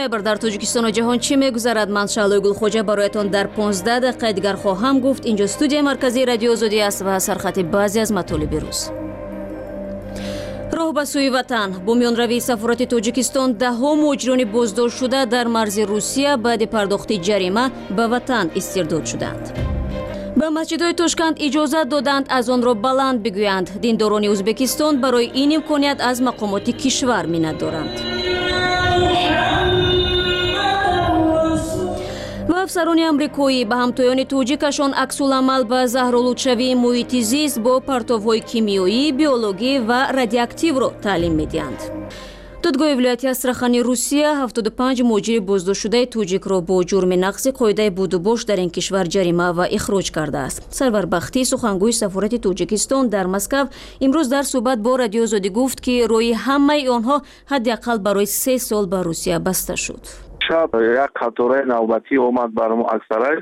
خیبر در تاجیکستان و جهان چی میگذرد؟ من شعله گلخوجه برایتان در 15 دقیقه دیگر خواهم گفت. اینجا استودیو مرکزی رادیو آزادی است و سرخط بعضی از مطالب روز. راه به سوی وطن. با میانروی سفارت تاجیکستان ده‌ها مهاجران بازداشت شده در مرز روسیه بعد پرداخت جریمه به وطن استرداد شدند. به مسجدهای تاشکند اجازه دادند از آن را بلند بگویند. دینداران ازبکستان برای این امکانیت از مقامات کشور منت دارند. و افسران امریکایی به همتایان تاجیکشان عکس‌العمل به زهرآلودشوی محیط زیست با پرتاب‌های کیمیایی، بیولوژی و رادیواکتیو را تعلیم می‌دهند. دادگاه ولایتی استراخان روسیه 75 مهاجر بازداشت شده تاجیک را با جرم نقض قاعده بود و باش در این کشور جریمه و اخراج کرده است. سرور بختی سخنگوی سفارت تاجیکستان در مسکو امروز در صحبت با رادیو آزادی گفت که روی همه آنها حداقل برای 3 سال به روسیه بسته شد. شب یک قطاره نوبتی اومد برام اکثرای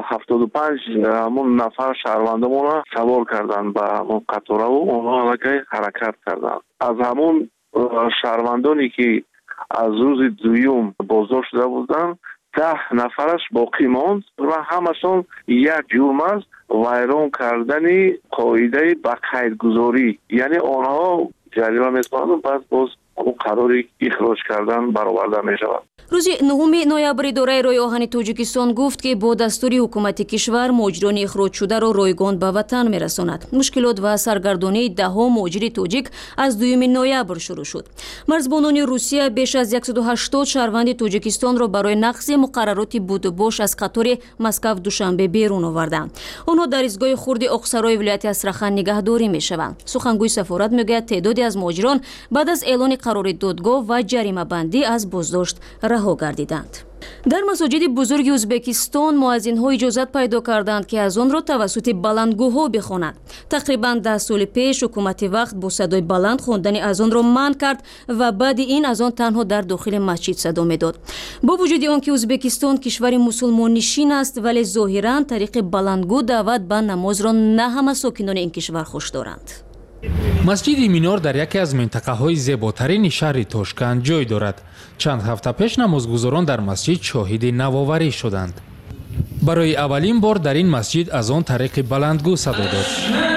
75 همون نفر شهروندمون را سوار کردن به همون قطاره و اونها علیه حرکت کردن. از همون شهروندانی که از روز دوم بازداشت شده بودن 10 نفرش باقی ماند و همشون یک جرم از ویران کردن قاعده به قیدگذاری، یعنی آنها جریمه می‌کنند بعد باز اون قراری اخراج کردن برآورده می‌شود. روز 9 نوامبر اداره راه آهن تاجیکستان گفت که با دستور حکومت کشور مهاجران اخراج شده را رایگان به وطن میرساند. مشکلات و سرگردانی ده‌ها مهاجر تاجیک از 2 نوامبر شروع شد. مرزبانان روسیه بیش از 180 شهروند تاجیکستان را برای نقض مقررات بود و باش از قطار مسکو دوشنبه بیرون آوردند. آنها در ایستگاه خرد اقصرای ولایت استراخان نگهداری میشوند. سخنگوی سفارت میگوید تعدادی از مهاجران بعد از اعلان قرار دادگاه و جریمه بندی از بازداشت رها گردیدند. در مساجد بزرگ ازبکستان مؤذن‌ها اجازت پیدا کردند که از آن را توسط بلندگوها بخوانند. تقریباً 10 سال پیش حکومت وقت با صدای بلند خواندن از آن را منع کرد و بعد این از آن تنها در داخل مسجد صدا می‌داد. با وجود آنکه ازبکستان کشور مسلمان نشین است ولی ظاهراً طریق بلندگو دعوت به نماز را نه همه ساکنان این کشور خوش دارند. مسجد مینار در یکی از منطقه‌های زیباترین شهر تاشکند جای دارد. چند هفته پیش نمازگزاران در مسجد شاهد نوآوری شدند. برای اولین بار در این مسجد از آن طریق بلندگو صدا داد.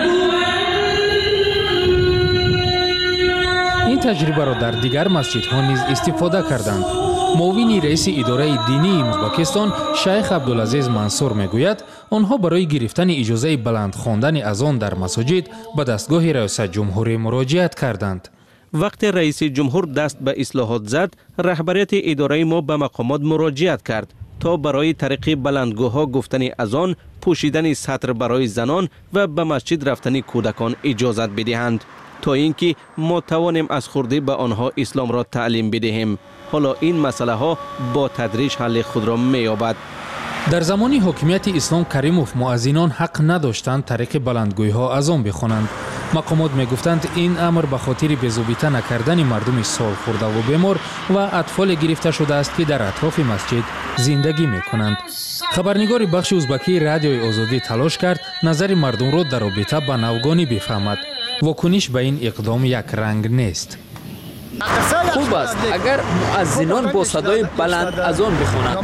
این تجربه را در دیگر مسجدها نیز استفاده کردند. معاون رئیس اداره دینی ازبکستان شیخ عبدالعزیز منصور میگوید آنها برای گرفتن اجازه بلند خواندن اذان در مساجد به دستگاه رئیس جمهور مراجعت کردند. وقتی رئیس جمهور دست به اصلاحات زد، رهبریت اداره ما به مقامات مراجعت کرد تا برای طریق بلندگوها گفتن اذان، پوشیدن سطر برای زنان و به مسجد رفتن کودکان اجازت بدهند تا اینکه ما توانیم از خرده به آنها اسلام را تعلیم بدهیم. حالا این مسئله ها با تدریج حل خود را می‌یابد. در زمان حکومت اسلام کریموف مؤذنان حق نداشتند طریق بلندگوی ها اذان بخوانند. مقامات میگفتند این امر به خاطر بی‌ضابطه نکردن مردم سال خورده و بیمار و اطفال گرفته شده است که در اطراف مسجد زندگی میکنند. خبرنگار بخش ازبکی رادیوی آزادی تلاش کرد نظر مردم را در رابطه با نوگانی بفهمد. واکنش به این اقدام یک رنگ نیست. خوب است اگر مؤذنان با صدای بلند اذان بخوانند.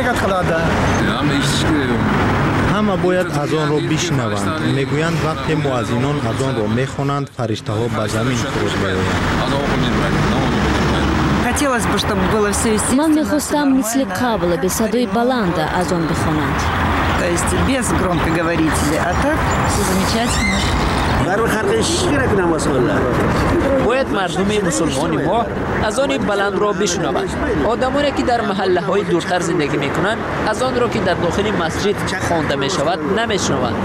همه باید اذان را بشنوند. میگویند وقتی مؤذنان اذان را میخوانند فرشته ها به زمین فرود میآیند. من میخواستم مثل قبل به صدای بلند اذان بخوانند. باید مردم مسلمان ما اذان بلند را بشنوند. آدمانی که در محله های دورتر زندگی میکنند اذان را که در داخل مسجد خوانده می شود نمیشنوند.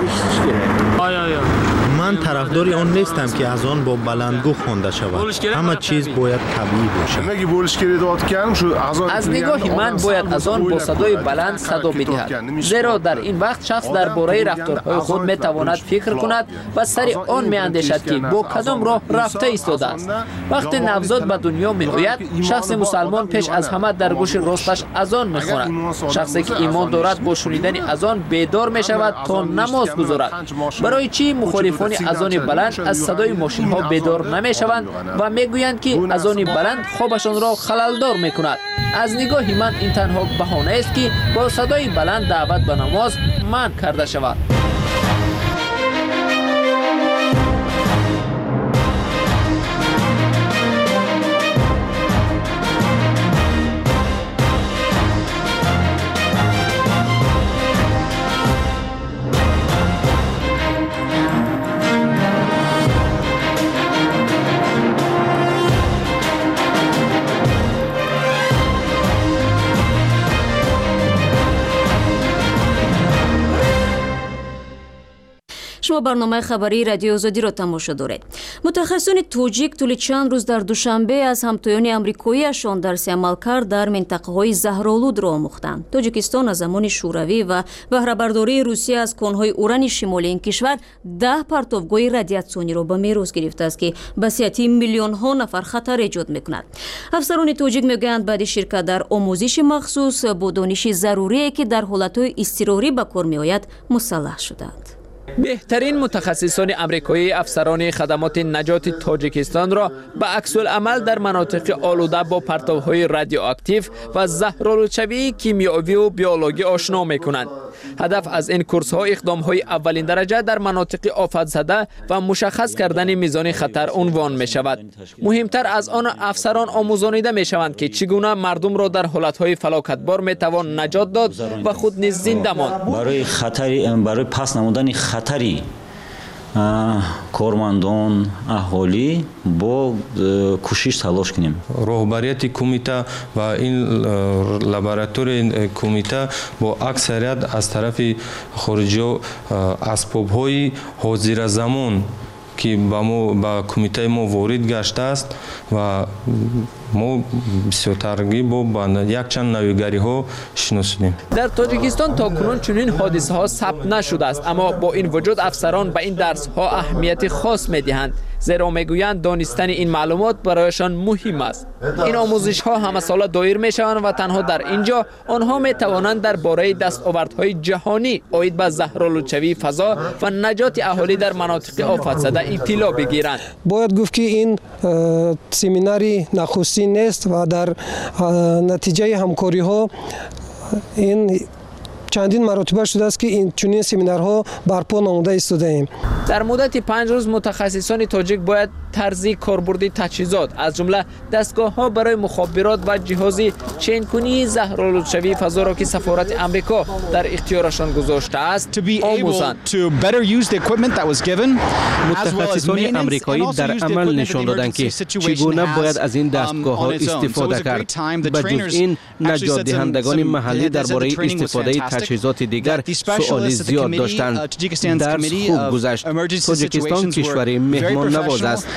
من طرفدار آن نیستم که اذان با بلندگو خوانده شود. همه چیز باید طبیعی باشد. از نگاه من باید اذان با صدای بلند صدا بدهد، زیرا در این وقت شخص درباره رفتارهای خود میتواند فکر کند و سر آن میاندیشد که با کدام راه رفته ایستاده است. وقتی نوزاد به دنیا میآید شخص مسلمان پیش از همه در گوش راستش اذان میخواند. شخصی که ایمان دارد با شنیدن اذان بیدار میشود تا نماز گزارد. برای چی مخالفان اذان بلند از صدای ماشین ها بیدار نمیشوند و میگویند که اذان بلند خوابشان را خللدار میکند؟ از نگاه من این تنها بهانه است که با صدای بلند دعوت به نماز منع کرده شود. شما برنامه خبری رادیو آزادی را تماشا دارید. متخصصان توجیک طول چند روز در دوشنبه از همتایان آمریکایی‌شان درس عملکرد در منطقه‌های زهرآلود را آموختند. تاجیکستان از زمان شوروی و بهره‌برداری روسیه از کان‌های اوران شمالی این کشور 10 پرتابگاه رادیاسیونی را به میراث گرفته است که به سیاحتی میلیون‌ها نفر خطر ایجاد می‌کند. افسران توجیک میگویند بعد شرکت در آموزش مخصوص با دانش ضروری که در حالت‌های اضطراری به کار می‌آید مسلح شدند. بهترین متخصصان آمریکایی افسران خدمات نجات تاجیکستان را به عکس‌العمل در مناطق آلوده با پرتوهای رادیواکتیو و زهرآلودشوی کیمیایی و بیولوژی آشنا می‌کنند. هدف از این کورس‌ها اقدام‌های اولین درجه در مناطق آفت زده و مشخص کردن میزان خطر عنوان می‌شود. مهمتر از آن افسران آموزانیده می‌شوند که چگونه مردم را در حالت‌های فلاکتبار می‌توان نجات داد و خود نیز زنده ماند. برای پس نمودن خطری کارمندان اهالی با کوشش تلاش کنیم. راهبریت کمیته و این لابراتوری کمیته با اکثریت از طرف خارجی اسباب‌های حاضر زمان که با کمیته ما وارد گشته است و ما بسیار ترغیب با یک چند نویگری ها شناسیدیم. در تاجیکستان تا کنون چنین حادثه ها ثبت نشده است، اما با این وجود افسران به این درس ها اهمیت خاص میدهند، زیرا میگویند دانستن این معلومات برایشان مهم است. این آموزش ها همه ساله دایر می شوند و تنها در اینجا آنها می توانند درباره دستاوردهای جهانی عاید به زهرآلودشوی فضا و نجات اهالی در مناطق آفت زده اطلاع بگیرند. باید گفت که این سمیناری نخستین است و در نتیجه همکاری ها این چندین مرتبه شده است که این چنین سمینارها برپا نموده ایستاده ایم. در مدت 5 روز متخصصان تاجیک باید طرز کاربردی تجهیزات از جمله دستگاه‌ها برای مخابرات و جهاز چین‌کنی زهرآلودشوی فضا را که سفارت آمریکا در اختیارشان گذاشته است آموزند. متخصصان آمریکایی در عمل نشان دادند که چگونه باید از این دستگاه‌ها استفاده کرد. به جز این نجات دهندگان محلی درباره استفاده تجهیزات دیگر سوالی زیاد داشتند. درس خوب گذشت. تاجیکستان کشوری مهمان نواز است.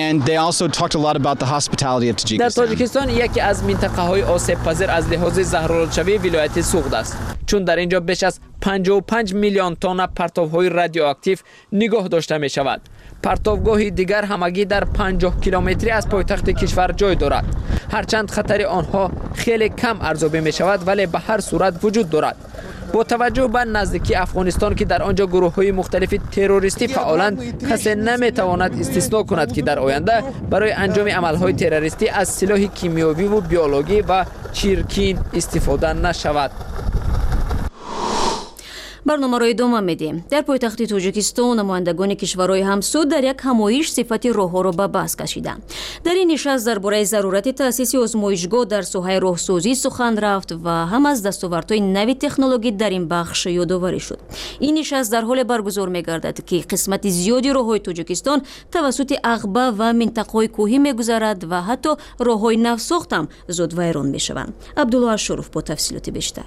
در تاجیکستان یکی از منطقه های آسیب پذیر از لحاظ زهرآلودشوی ولایت سوغد است، چون در اینجا بیش از 55 میلیون تن پرتوهای رادیواکتیو نگاه داشته می شود. پرتوگاه دیگر همگی در 50 کیلومتری از پایتخت کشور جای دارد. هرچند خطر آنها خیلی کم ارزیابی می شود، ولی به هر صورت وجود دارد. با توجه به نزدیکی افغانستان که در آنجا گروه‌های مختلف تروریستی فعالند، کسی نمی‌تواند استثنا کند که در آینده برای انجام عمل‌های تروریستی از سلاح کیمیایی و بیولوژی و چیرکین استفاده نشود. برنامه را ادامه میدیم. در پایتخت تاجیکستان نمایندگان کشورهای همسو در یک همایش صفت راهها را به بحث کشیدند. در این نشست درباره ضرورت تأسیس آزمایشگاه در ساحه راهسازی سخن رفت و هم از دستاوردهای نوی تکنولوژی در این بخش یادآوری شد. این نشست در حال برگزار می‌گردد که قسمت زیادی راههای تاجیکستان توسط عقبه و منطقه‌های کوهی می‌گذرد و حتی راههای نوساخت هم زود ویران می‌شوند. عبدالله شرف با تفصیلات بیشتر.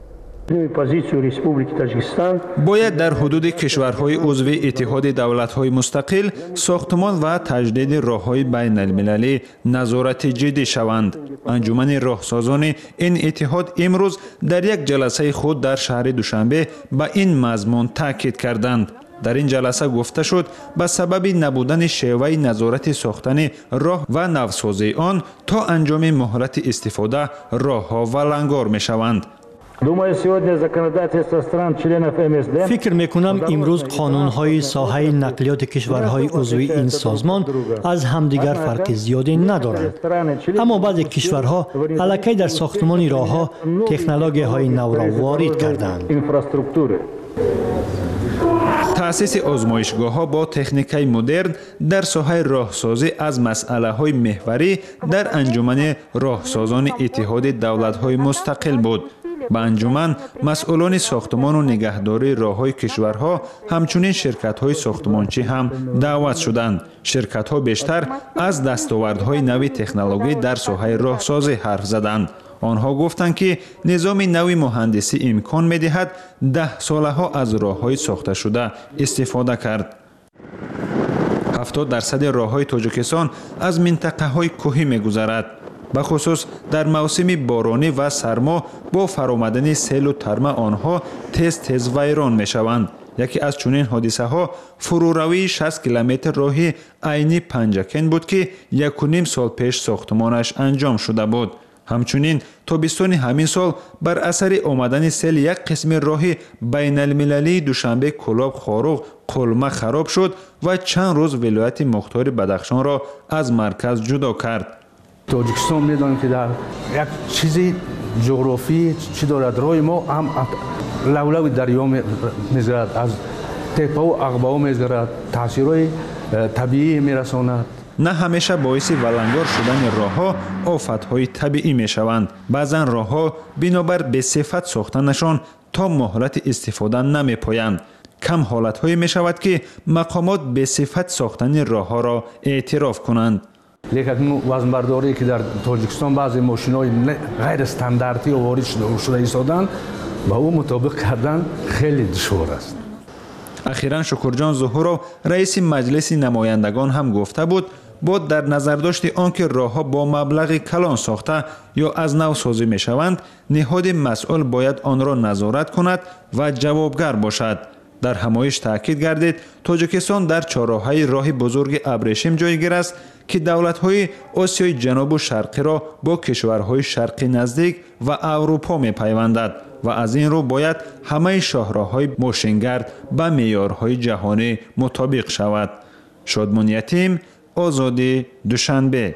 باید در حدود کشورهای عضو اتحاد دولت‌های مستقل ساختمان و تجدید راه‌های بین‌المللی نظارت جدی شوند. انجمن راهسازان این اتحاد امروز در یک جلسه خود در شهر دوشنبه به این مضمون تاکید کردند. در این جلسه گفته شد به سبب نبودن شیوه نظارت ساختن راه و نوسازی آن تا انجام مهلت استفاده راه‌ها ولنگار می‌شوند. فکر میکنم امروز قانونهای ساحه نقلیات کشورهای عضوی این سازمان از همدیگر فرق زیادی ندارند. اما بعضی کشورها الکی در ساختمان راهها تکنولوژی‌های نو را وارد کردند. تأسیس آزمایشگاه‌ها با تکنیک‌های مدرن در ساحه راهسازی از مسئله‌های محوری در انجمن راهسازان اتحاد دولت‌های مستقل بود. به انجمن مسئولان ساختمان و نگهداری راه‌های کشورها همچنین شرکت‌های ساختمانچی هم دعوت شدند. شرکت‌ها بیشتر از دستاوردهای نوی تکنولوژی در ساحه راهسازی حرف زدند. آنها گفتند که نظام نوی مهندسی امکان می‌دهد 10 ساله‌ها از راه‌های ساخته شده استفاده کرد. 70% راه‌های تاجیکستان از منطقه‌های کوهی می‌گذرد. به خصوص در موسم بارانی و سرما با فرآمدن سیل و ترمه آنها تیز ویران می‌شوند. یکی از چنین حادثه‌ها فروروی 60 کیلومتر راهی عینی پنجکن بود که 1.5 سال پیش ساختمانش انجام شده بود. همچنین تابستان همین سال بر اثر آمدن سیل یک قسم راه بین المللی دوشنبه کلاب خاروق قلمه خراب شد و چند روز ولایت مختار بدخشان را از مرکز جدا کرد. تاجیکستان می‌دانیم که در یک چیزی جغرافی چی دارد، راه ما هم لولو دریا می‌گذرد، از تپه و عقبه‌ها می‌گذرد، تاثیرهای طبیعی می‌رساند. نه همیشه باعث ولنگار شدن راه‌ها آفت‌های طبیعی می‌شوند. بعضاً راه‌ها بنابر بی‌صفت ساختنشان تا مهلت استفاده نمی‌پایند. کم حالت‌هایی می‌شود که مقامات بی‌صفت ساختن راه‌ها را اعتراف کنند. لیکن وزنبرداری که در تاجیکستان بعضی ماشین‌های غیر استانداردی وارد شده ایستادن با او مطابق کردن خیلی دشوار است. اخیراً شکرجان ظهورو رئیس مجلس نمایندگان هم گفته بود با در نظر داشت آنکه راه‌ها با مبلغ کلان ساخته یا از نو سازی می‌شوند، نهاد مسئول باید آن را نظارت کند و جوابگر باشد. در همایش تاکید گردید تاجیکستان در چهارراهه راه بزرگ ابریشم جایگیر است که دولت‌های آسیای جنوب و شرقی را با کشورهای شرقی نزدیک و اروپا می‌پیوندد و از این رو باید همه شاهراه‌های ماشینگرد به معیارهای جهانی مطابق شود. شادمان یتیم، آزادی، دوشنبه.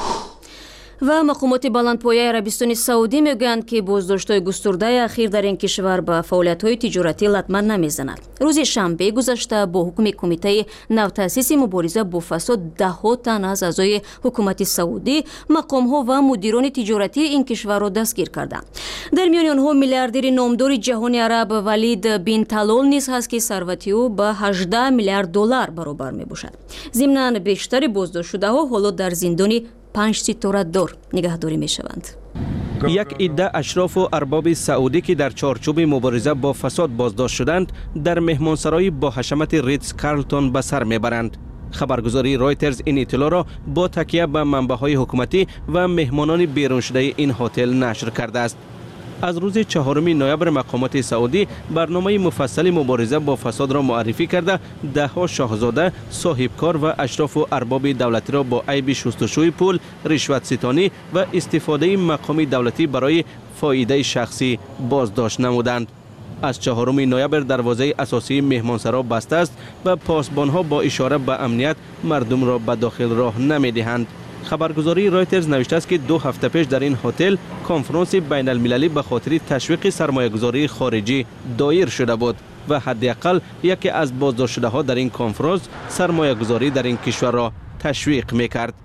و مقامات баландпояи Арабистони Саудӣ мегӯянд ки боздоштҳои густурдаи ахир дар ин кишвар ба фаъолиятҳои тиҷоратӣ латма намезанад. рӯзи шанбе гузашта бо ҳукми кумитаи навтаъсиси мубориза бо фасод даҳҳо тан аз аъзои ҳукумати Саудӣ, мақомҳо ва мудирони тиҷоратии ин кишварро дастгир карданд. дар миёни онҳо миллиардери номдори ҷаҳони араб Валид бин Талол низ ҳаст ки сарвати ӯ ба $18 миллиард баробар мебошад. зимнан бештари боздоштшудаҳо ҳоло дар зиндони 5 ситорадор нигаҳдорӣ мешаванд. یک عده اشراف و ارباب سعودی که در چارچوب مبارزه با فساد بازداشت شدند در مهمانسرای با حشمت ریتز کارلتون به سر میبرند. خبرگزاری رایترز این اطلاع را با تکیه به منبع‌های حکومتی و مهمانان بیرون شده این هتل نشر کرده است. از روز 4 نوامبر مقامات سعودی برنامه مفصل مبارزه با فساد را معرفی کرده ده‌ها شاهزاده، صاحبکار و اشراف و ارباب دولتی را با عیب شستشوی پول، رشوت ستانی و استفاده مقام دولتی برای فایده شخصی بازداشت نمودند. از 4 نوامبر دروازه اساسی مهمانسرا بسته است و پاسبانها با اشاره به امنیت مردم را به داخل راه نمی‌دهند. خبرگزاری رایترز نوشته است که 2 هفته پیش در این هتل کنفرانس بین المللی به خاطر تشویق سرمایه‌گذاری خارجی دایر شده بود و حداقل یکی از بازداشت شده ها در این کنفرانس سرمایه‌گذاری در این کشور را تشویق می‌کرد.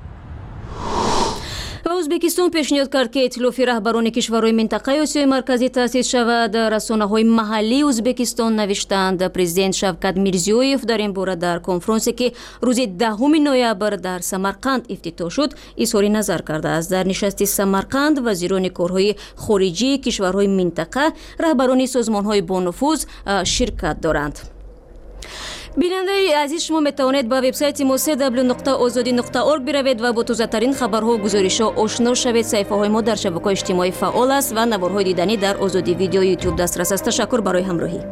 ӯзбекистон пешниҳод кард ки эътилофи раҳбарони кишварҳои минтақаи осиёи марказӣ таъсис шавад. расонаҳои маҳаллии ӯзбекистон навиштанд президент Шавкат Мирзиёев дар ин бора дар конфронсе ки рӯзи 10 ноябр дар Самарқанд ифтитоҳ шуд изҳори назар кардааст. дар нишасти Самарқанд вазирони корҳои хориҷии кишварҳои минтақа, раҳбарони созмонҳои бонуфуз ширкат доранд. бинандаи азиз, шумо метавонед ба вебсайти мо www.azadi.org биравед ва бо тозатарин хабарҳо ва гузоришҳо ошно шавед. саҳифаҳои мо дар шабакаҳои иҷтимоӣ фаъол аст ва наворҳои диданӣ дар Озоди видео YouTube дастрас аст. ташаккур барои ҳамроҳӣ.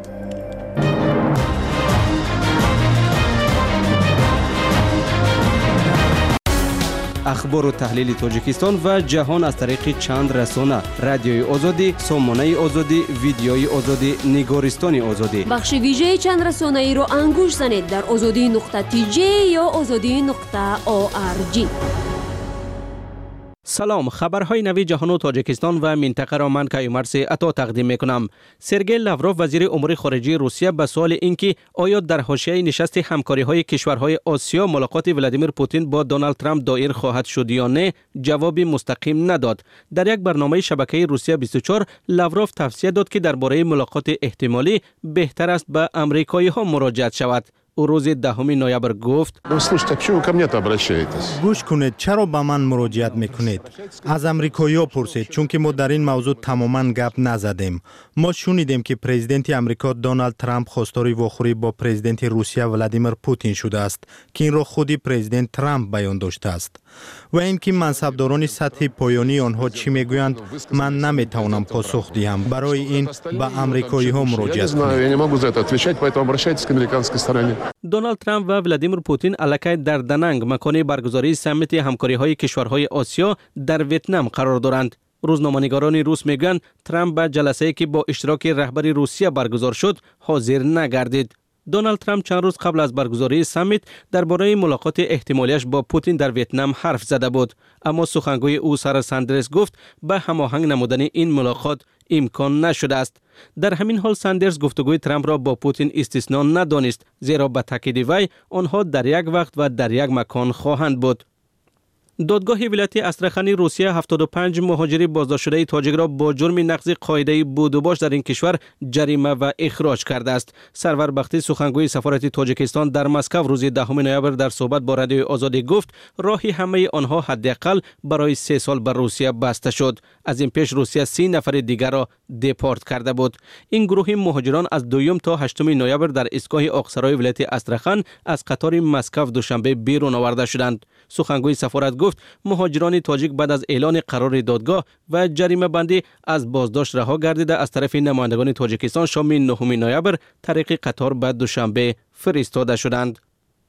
اخبار و تحلیل تاجیکستان و جهان از طریق چند رسانه: رادیوی آزادی، سامانه آزادی، ویدیوی آزادی، نگارستان آزادی. بخش ویژه چند رسانه ای را انگوش زنید در azadi.tj یا azadi.org. سلام، خبرهای نوی جهان و تاجیکستان و منطقه را من کیومرث عطا تقدیم میکنم. سرگئی لاوروف وزیر امور خارجه روسیه به سوال اینکه آیا در حاشیه نشست همکاری‌های کشورهای آسیا ملاقات ولادیمیر پوتین با دونالد ترامپ دایر خواهد شد یا نه جوابی مستقیم نداد. در یک برنامه شبکه روسیه 24 لاوروف توصیه داد که درباره ملاقات احتمالی بهتر است به آمریکایی‌ها مراجعه شود. او روز 10 نوامبر گفت: گوش کنید، چرا به من مراجعت میکنید؟ از امریکایی‌ها پرسید، چون که ما در این موضوع تماما گپ نزدیم. ما شنیدیم که پرزیدنت امریکا دونالد ترامپ خواستار واخوری با پرزیدنت روسیه ولادیمیر پوتین شده است که این را خودی پرزیدنت ترامپ بیان داشته است. و اینکه منصبداران سطح پایانی آنها چی میگویند من نمیتوانم پاسخ دهم. برای این به امریکایی‌ها مراجعت کنید. دونالد ترامپ و ولادیمیر پوتین الکی در دننگ مکان برگزاری سمیت همکاری‌های کشورهای آسیا در ویتنام قرار دارند. روزنامه‌نگاران روس میگن ترامپ به جلسه‌ای که با اشتراک رهبر روسیه برگزار شد حاضر نگردید. دونالد ترامپ چند روز قبل از برگزاری سمیت درباره ملاقات احتمالیش با پوتین در ویتنام حرف زده بود، اما سخنگوی او سارا ساندرز گفت به هماهنگ نمودن این ملاقات امکان نشده است. در همین حال ساندرز گفتگوی ترامپ را با پوتین استثنا ندانست، زیرا به تاکید وی آنها در یک وقت و در یک مکان خواهند بود. دادگاه ولایت استرخانی روسیه 75 مهاجر بازداشت شده تاجیک را با جرم نقض قاعده بود و باش در این کشور جریمه و اخراج کرده است. سرور بختی سخنگوی سفارت تاجیکستان در مسکو روز 10 نوامبر در صحبت با رادیوی آزادی گفت راهی همه آنها حداقل برای 3 سال بر روسیه بسته شد. از این پیش روسیه 30 نفر دیگر را دپورت کرده بود. این گروه مهاجران از 2 تا 8 نوامبر در ایستگاه آقسرای ولایت استرخان از قطار مسکو دوشنبه بیرون آورده شدند. سخنگوی سفارت گفت مهاجران تاجیک بعد از اعلان قرار دادگاه و جریمه بندی از بازداشت رها گردیده از طرف نمایندگان تاجیکستان شام 9 نوامبر طریق قطار به دوشنبه فرستاده شدند.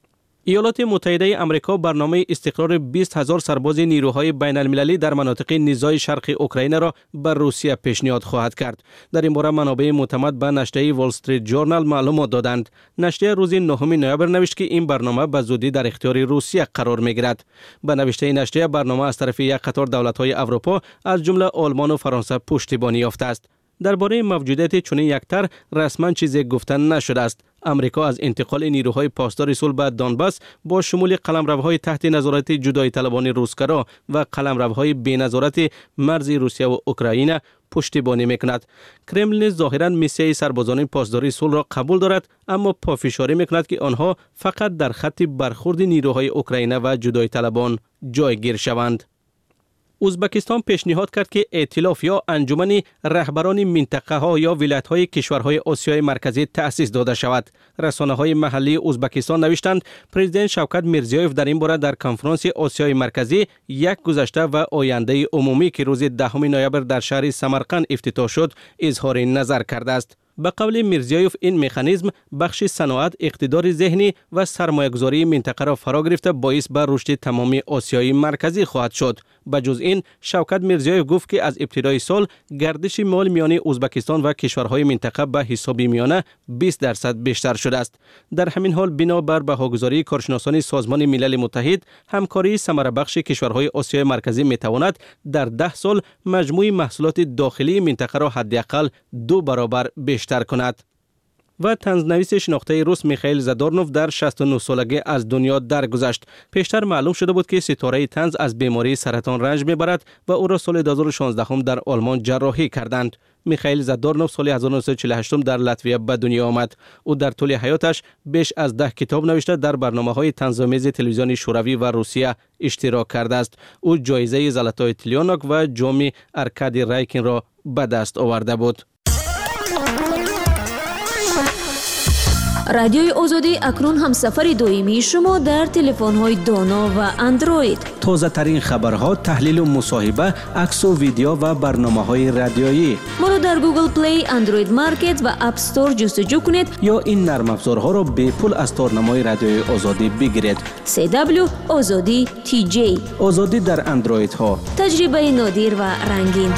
ایالات متحده آمریکا برنامه استقرار 20,000 سرباز نیروهای بین المللی در مناطق نزاع شرق اوکراین را بر روسیه پیشنهاد خواهد کرد. در این باره منابع معتمد به نشریه وال استریت ژورنال معلومات دادند. نشریه روز 9 نوامبر نوشت که این برنامه به زودی در اختیار روسیه قرار می‌گیرد. به نوشته نشریه برنامه از طرف یک قطار دولت‌های اروپا از جمله آلمان و فرانسه پشتیبانی یافته است. درباره موجودیت چنین یک طرح رسما چیزی گفته نشده است. امریکا از انتقال نیروهای پاسدار صلح به دونباس با شمول قلمروهای تحت نظارت جدایی طلبان روسگرا و قلمروهای بی نظارت مرز روسیه و اوکراین پشتیبانی میکند. کرملین ظاهرا میسیه سربازان پاسداری صلح را قبول دارد، اما پافشاری میکند که آنها فقط در خط برخورد نیروهای اوکراین و جدایی طلبان جایگیر شوند. ازبکستان پیشنهاد کرد که ائتلاف یا انجمن رهبران منطقه ها یا ولایت های کشورهای آسیای مرکزی تأسیس داده شود. رسانه های محلی ازبکستان نوشتند پرزیدنت شوکت میرزیویف در این باره در کنفرانس آسیای مرکزی یک گذشته و آینده عمومی که روز 10 نوامبر در شهر سمرقند افتتاح شد اظهار نظر کرده است. به قول میرزیویف این مکانیزم بخش صنعت، اقتدار ذهنی و سرمایه‌گذاری منطقه را فرا گرفته باعث بر رشد تمام آسیای مرکزی خواهد شد. بجز این شوکت میرزیویف گفت که از ابتدای سال گردش مال میان ازبکستان و کشورهای منطقه به حساب میانه 20% بیشتر شده است. در همین حال بنابر بهاگذاری کارشناسان سازمان ملل متحد همکاری ثمره بخش کشورهای آسیای مرکزی میتواند در 10 سال مجموع محصولات داخلی منطقه را حداقل 2 برابر بیشتر کند. و طنزنویس شناخته روس میخائیل زادورنوف در 69 سالگی از دنیا درگذشت. پیشتر معلوم شده بود که ستاره طنز از بیماری سرطان رنج میبرد و او را سال 2016 در آلمان جراحی کردند. میخائیل زادورنوف سال 1948 در لاتویا به دنیا آمد. او در طول حیاتش بیش از 10 کتاب نوشته در برنامه‌های طنزآمیز تلویزیونی شوروی و روسیه اشتراک کرده است. او جایزه زلاتای تلیانوک و جام ارکادی رایکین را به دست آورده بود. رادیوی آزادی اکنون هم سفر دویمی شما در تلفن‌های دانا و اندروید. تازه ترین خبرها، تحلیل و مصاحبه، عکس و ویدیو و برنامه‌های رادیویی. ما را در گوگل پلی، اندروید مارکت و اپ استور جستجو کنید یا این نرم افزارها را به پول از تارنمای رادیوی آزادی بگیرید. CW آزادی TJ. آزادی در اندروید ها. تجربه نادر و رنگین.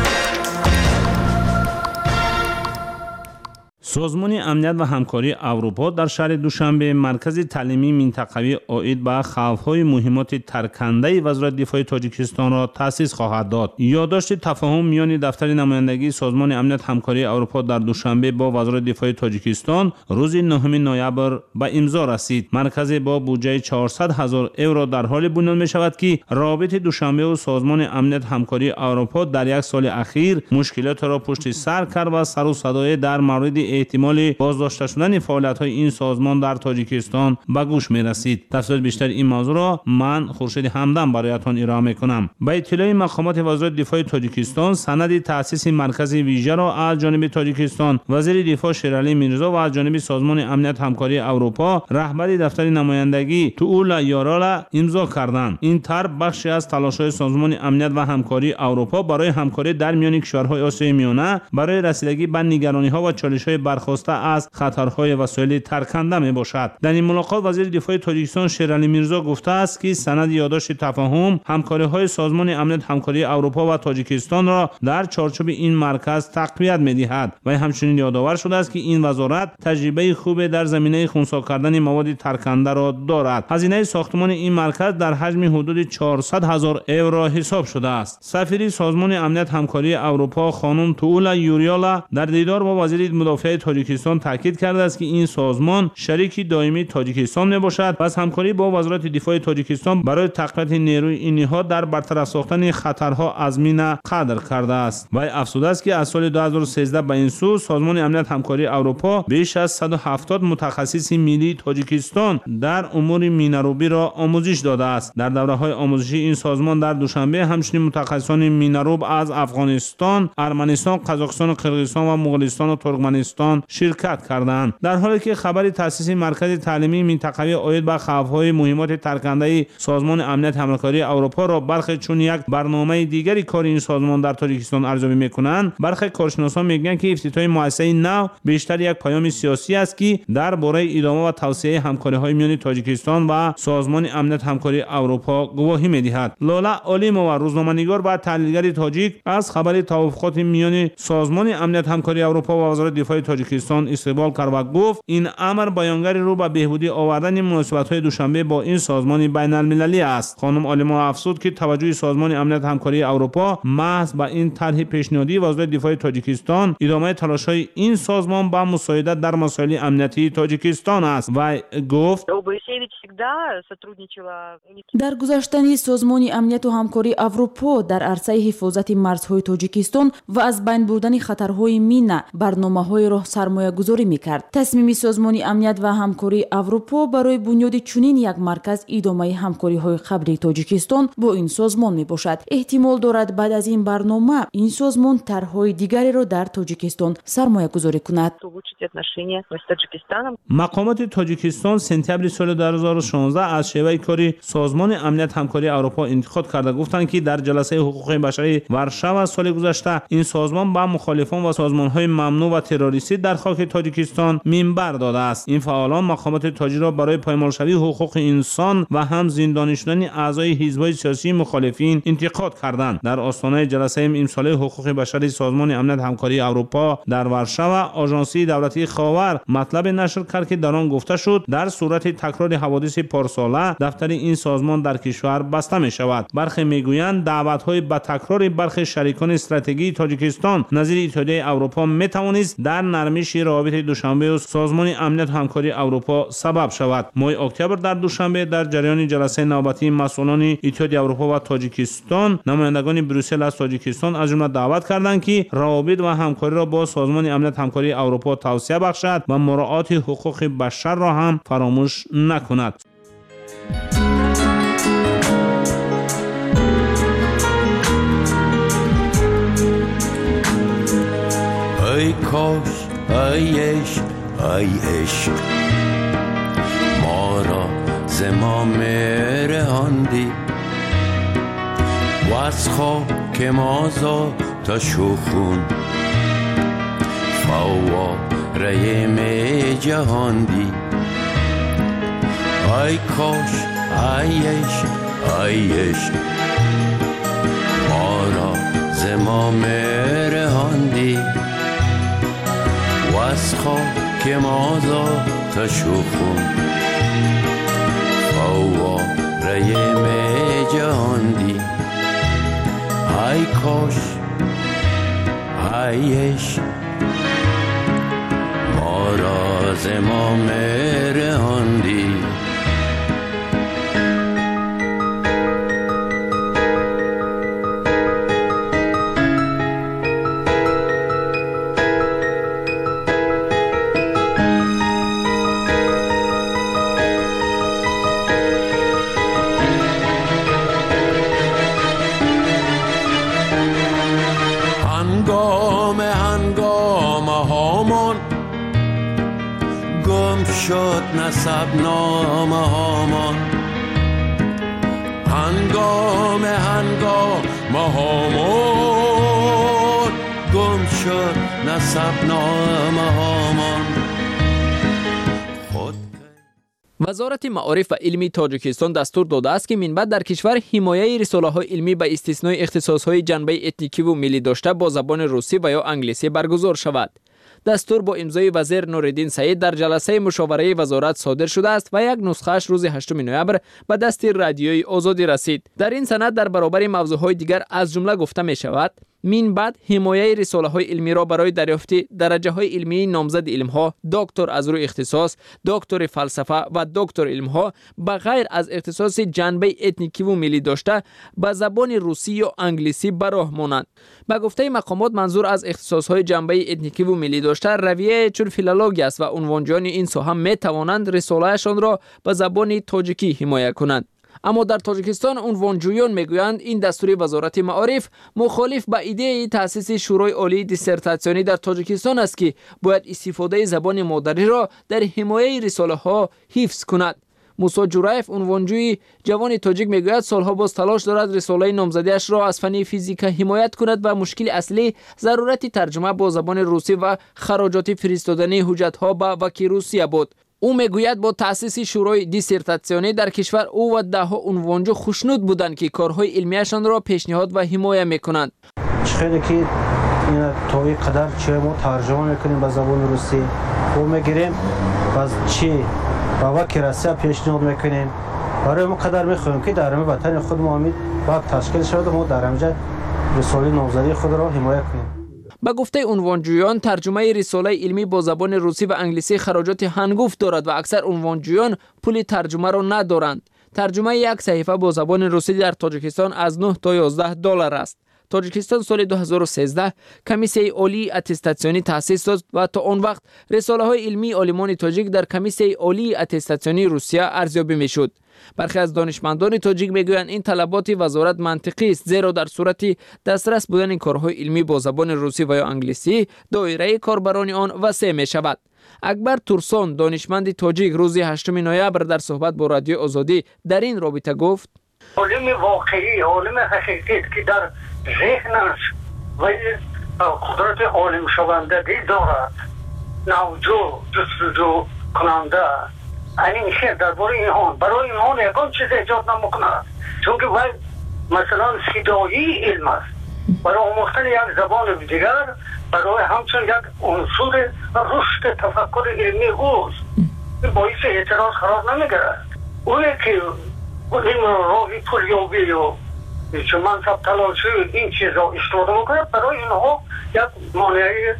سازمان امنیت و همکاری اروپا در شهر دوشنبه مرکز تعلیمی منطقوی عاید به خوف‌های مهمات ترکنده وزارت دفاع تاجیکستان را تأسیس خواهد داد. یادداشت تفاهم میان دفتر نمایندگی سازمان امنیت همکاری اروپا در دوشنبه با وزارت دفاع تاجیکستان روز 9 نوامبر به امضا رسید. مرکز با بودجه 400,000 یورو در حال بنیان می شود که روابط دوشنبه و سازمان امنیت همکاری اروپا در یک سال اخیر مشکلات را پشت سر کرد و سر و صدای در مورد احتمال بازداشته شدن فعالیت‌های این سازمان در تاجیکستان به گوش می‌رسید. تفصیل بیشتر این موضوع را من خورشید همدم برایتان ارائه می‌کنم. با اطلاع مقامات وزارت دفاع تاجیکستان، سند تأسیس مرکز ویژه را از جانب تاجیکستان وزیر دفاع شیرعلی میرزا و از جانب سازمان امنیت همکاری اروپا رهبر دفتر نمایندگی تولا یارالا امضا کردند. این طرح بخشی از تلاش‌های سازمان امنیت و همکاری اروپا برای همکاری در میان کشورهای آسیای میانه برای رسیدگی به نگرانی‌ها و چالش‌های برخواسته از خطرهای وسایل ترکنده می باشد. در این ملاقات وزیر دفاع تاجیکستان شیرعلی میرزا گفته است که سند یادداشت تفاهم همکاری‌های سازمان امنیت همکاری اروپا و تاجیکستان را در چارچوب این مرکز تقویت می‌دهد و همچنین یادآور شده است که این وزارت تجربه خوب در زمینه خنثی کردن مواد ترکنده را دارد. هزینه ساختمان این مرکز در حجم حدود 400,000 یورو حساب شده است. سفیر سازمان امنیت همکاری اروپا خانم تولا یوریالا در دیدار با وزیر مدافع تاجیکستان تاکید کرده است که این سازمان شریکی دائمی تاجیکستان میباشد و از همکاری با وزارت دفاع تاجیکستان برای تقویت نیروی این نهاد در برطرف ساختن خطرها ازمینه قدر کرده است. و افزوده است که از سال 2013 به این سو سازمان امنیت همکاری اروپا بیش از 170 متخصص ملی تاجیکستان در امور مینه‌روبی را آموزش داده است. در دوره‌های آموزشی این سازمان در دوشنبه همچنین متخصصان مینه‌روب از افغانستان، ارمنستان، قزاقستان، قرقیزستان و مغولستان و ترکمنستان شرکت کردند. در حالی که خبر تأسیس مرکز تعلیمی منطقوی عاید به خوف‌های مهمات ترکنده سازمان امنیت همکاری اروپا را برخی چون یک برنامه دیگری کار این سازمان در تاجیکستان ارزیابی می‌کنند، برخی کارشناسان می‌گویند که افتتاح مؤسسه نو بیشتر یک پیام سیاسی است که درباره ادامه و توسعه همکاری‌های میان تاجیکستان و سازمان امنیت همکاری اروپا گواهی می‌دهد. لاله علیمова روزنامه‌نگار و تحلیلگر تاجیک از خبر توافقات میان سازمان امنیت همکاری اروپا و وزارت دفاع تاجیکستان استقبال کرد و گفت این امر بیانگر رو به بهبودی آوردن مناسبت‌های دوشنبه با این سازمان بین‌المللی است. خانم علیمova افزود که توجه سازمان امنیت همکاری اروپا محض به این طرح پیشنهادی وزارت دفاع تاجیکستان ادامه تلاش‌های این سازمان با مساعدت در مسائل امنیتی تاجیکستان است و گفت در گذشته سازمان امنیت و همکاری اروپا در عرصه حفاظت مرزهای تاجیکستان و از بین بردن خطرهای مینه برنامه‌های را سرمایه‌گذاری می‌کرد. تصمیم سازمان امنیت و همکاری اروپا برای بنیاد چنین یک مرکز ادامه همکاری‌های قبلی تاجیکستان با این سازمان میباشد. احتمال دارد بعد از این برنامه این سازمان طرح‌های دیگری را در تاجیکستان سرمایه‌گذاری کند. مقامات تاجیکستان سپتامبر سال 2016 از شیوه کاری سازمان امنیت همکاری اروپا انتقاد کرده گفتند که در جلسه حقوق بشری ورشو سال گذشته این سازمان با مخالفان و سازمان‌های ممنوع و تروریستی در خاک تاجیکستان منبر داده است. این فعالان مقامات تاجیک را برای پایمالشوی حقوق انسان و هم زندانی شدن اعضای حزب‌های سیاسی مخالفین انتقاد کردند. در آستانه جلسه امساله حقوق بشری سازمان امنیت همکاری اروپا در ورشو آژانسی دولتی خاور مطلب نشر کرد که در آن گفته شد در صورت تکرار حوادث پارساله دفتر این سازمان در کشور بسته می شود. برخی میگویند دعوت‌های به تکرار برخی شریکان استراتژیکی تاجیکستان نظیر اتحادیه اروپا می توانست در نرمش روابط دوشنبه و سازمان امنیت همکاری اروپا سبب شود. ماه اکتبر در دوشنبه در جریان جلسه نوبتی مسئولان اتحادیه اروپا و تاجیکستان نمایندگان بروسل از تاجیکستان از جمله دعوت کردند که روابط و همکاری را با سازمان امنیت همکاری اروپا توسعه بخشد و مراعات حقوق بشر را هم فراموش نکند. ای کاش ای عشق ای عشق ما را ز ما رهاندی و از خاک ما تا شخون فواره می جهاندی ای کاش ای عشق ما را ز ما رهاندی و از خاک ما تا شخون فواره می جهاندی ای کاش ای عشق ما را ز ما رهاندی شد نسب نامه هامان هنگام هامان گم شد نسب نامه هامان. وزارت معارف و علمی تاجیکستان دستور داده است که من بعد در کشور حمایه رساله‌های علمی به استثنای اختصاص‌های جنبه اتنیکی و ملی داشته با زبان روسی و یا انگلیسی برگزار شود. دستور با امضای وزیر نورالدین سعید در جلسه مشاوره وزارت صادر شده است و یک نسخه‌اش روز 8 نوامبر به دست رادیوی آزادی رسید. در این سند در برابر موضوعهای دیگر از جمله گفته می شود من بعد حمایه رساله‌های علمی را برای دریافت درجه‌های علمی نامزد علم‌ها، دکتر از روی اختصاص، دکتر فلسفه و دکتر علم‌ها به غیر از اختصاص جنبه اتنیکی و ملی داشته به زبان روسی یا انگلیسی به راه مانند. به گفته مقامات منظور از اختصاص‌های جنبه اتنیکی و ملی داشته رویه چون فیلولوژی است و عنوانجویان این ساحه می توانند رساله‌شان را به زبان تاجیکی حمایت کنند. اما در تاجیکستان عنوانجویان میگویند این دستور وزارت معارف مخالف با ایده تأسیس شورای عالی دیسرتاسیونی در تاجیکستان است که باید استفاده زبان مادری را در حمایه رساله‌ها حفظ کند. موسی جورایف عنوانجوی جوان تاجیک میگوید سالها باز تلاش دارد رساله نامزدیش را از فن فیزیک حمایت کند و مشکل اصلی ضرورت ترجمه با زبان روسی و خراجات فرستادن حجت‌ها به وکی روسیه بود. او میگوید با تأسیس شورای دیسرتاسیونی در کشور او و ده عنوانجو خوشنود بودند که کارهای علمیشان را پیشنهاد و حمایت میکنند. خیلی که این تا این قدر چه ما ترجمه میکنیم به زبان روسی و میگیریم باز چی با وکی روسیه پیشنهاد میکنیم برای ما قدر میخوایم که در وطن خود ما باید تشکیل شود و ما در همجا رساله نامزدی خود را حمایت کنیم. با گفته عنوانجویان ترجمه رساله علمی با زبان روسی و انگلیسی خراجات هنگفت دارد و اکثر عنوانجویان پول ترجمه را ندارند. ترجمه یک صحیفه با زبان روسی در تاجیکستان از 9 تا 11 دلار است. تاجیکستان سال 2013 کمیسیون عالی اتستاسیونی تأسیس داد و تا آن وقت رساله های علمی عالمان تاجیک در کمیسیون عالی اتستاسیونی روسیه ارزیابی میشد. برخی از دانشمندان تاجیک میگویند این طلبات وزارت منطقی است زیرا در صورت دسترس بودن این کارهای علمی با زبان روسی و یا انگلیسی دایره کاربران آن وسیع می شود. اکبر تورسون دانشمند تاجیک روز 8 نوامبر در صحبت با رادیو آزادی در این رابطه گفت علم واقعی علم حقیقی که در ذهنش و قدرت عالم شوندگی دارد نوجو جستجو کننده این خیر درباره اینهان برای اینهان یکان چیز ایجاد نمیکند چون که وی مثلا صدایی علم است برای آموختن یک زبان دیگر برای همچون یک عنصر رشد تفکر علمی اوست باعث اعتراض قرار نمیگیرد اونی که این راهی پولیابی و چون منصب تلاشی این چیز را استفاده میکند برای اینها یک مانعی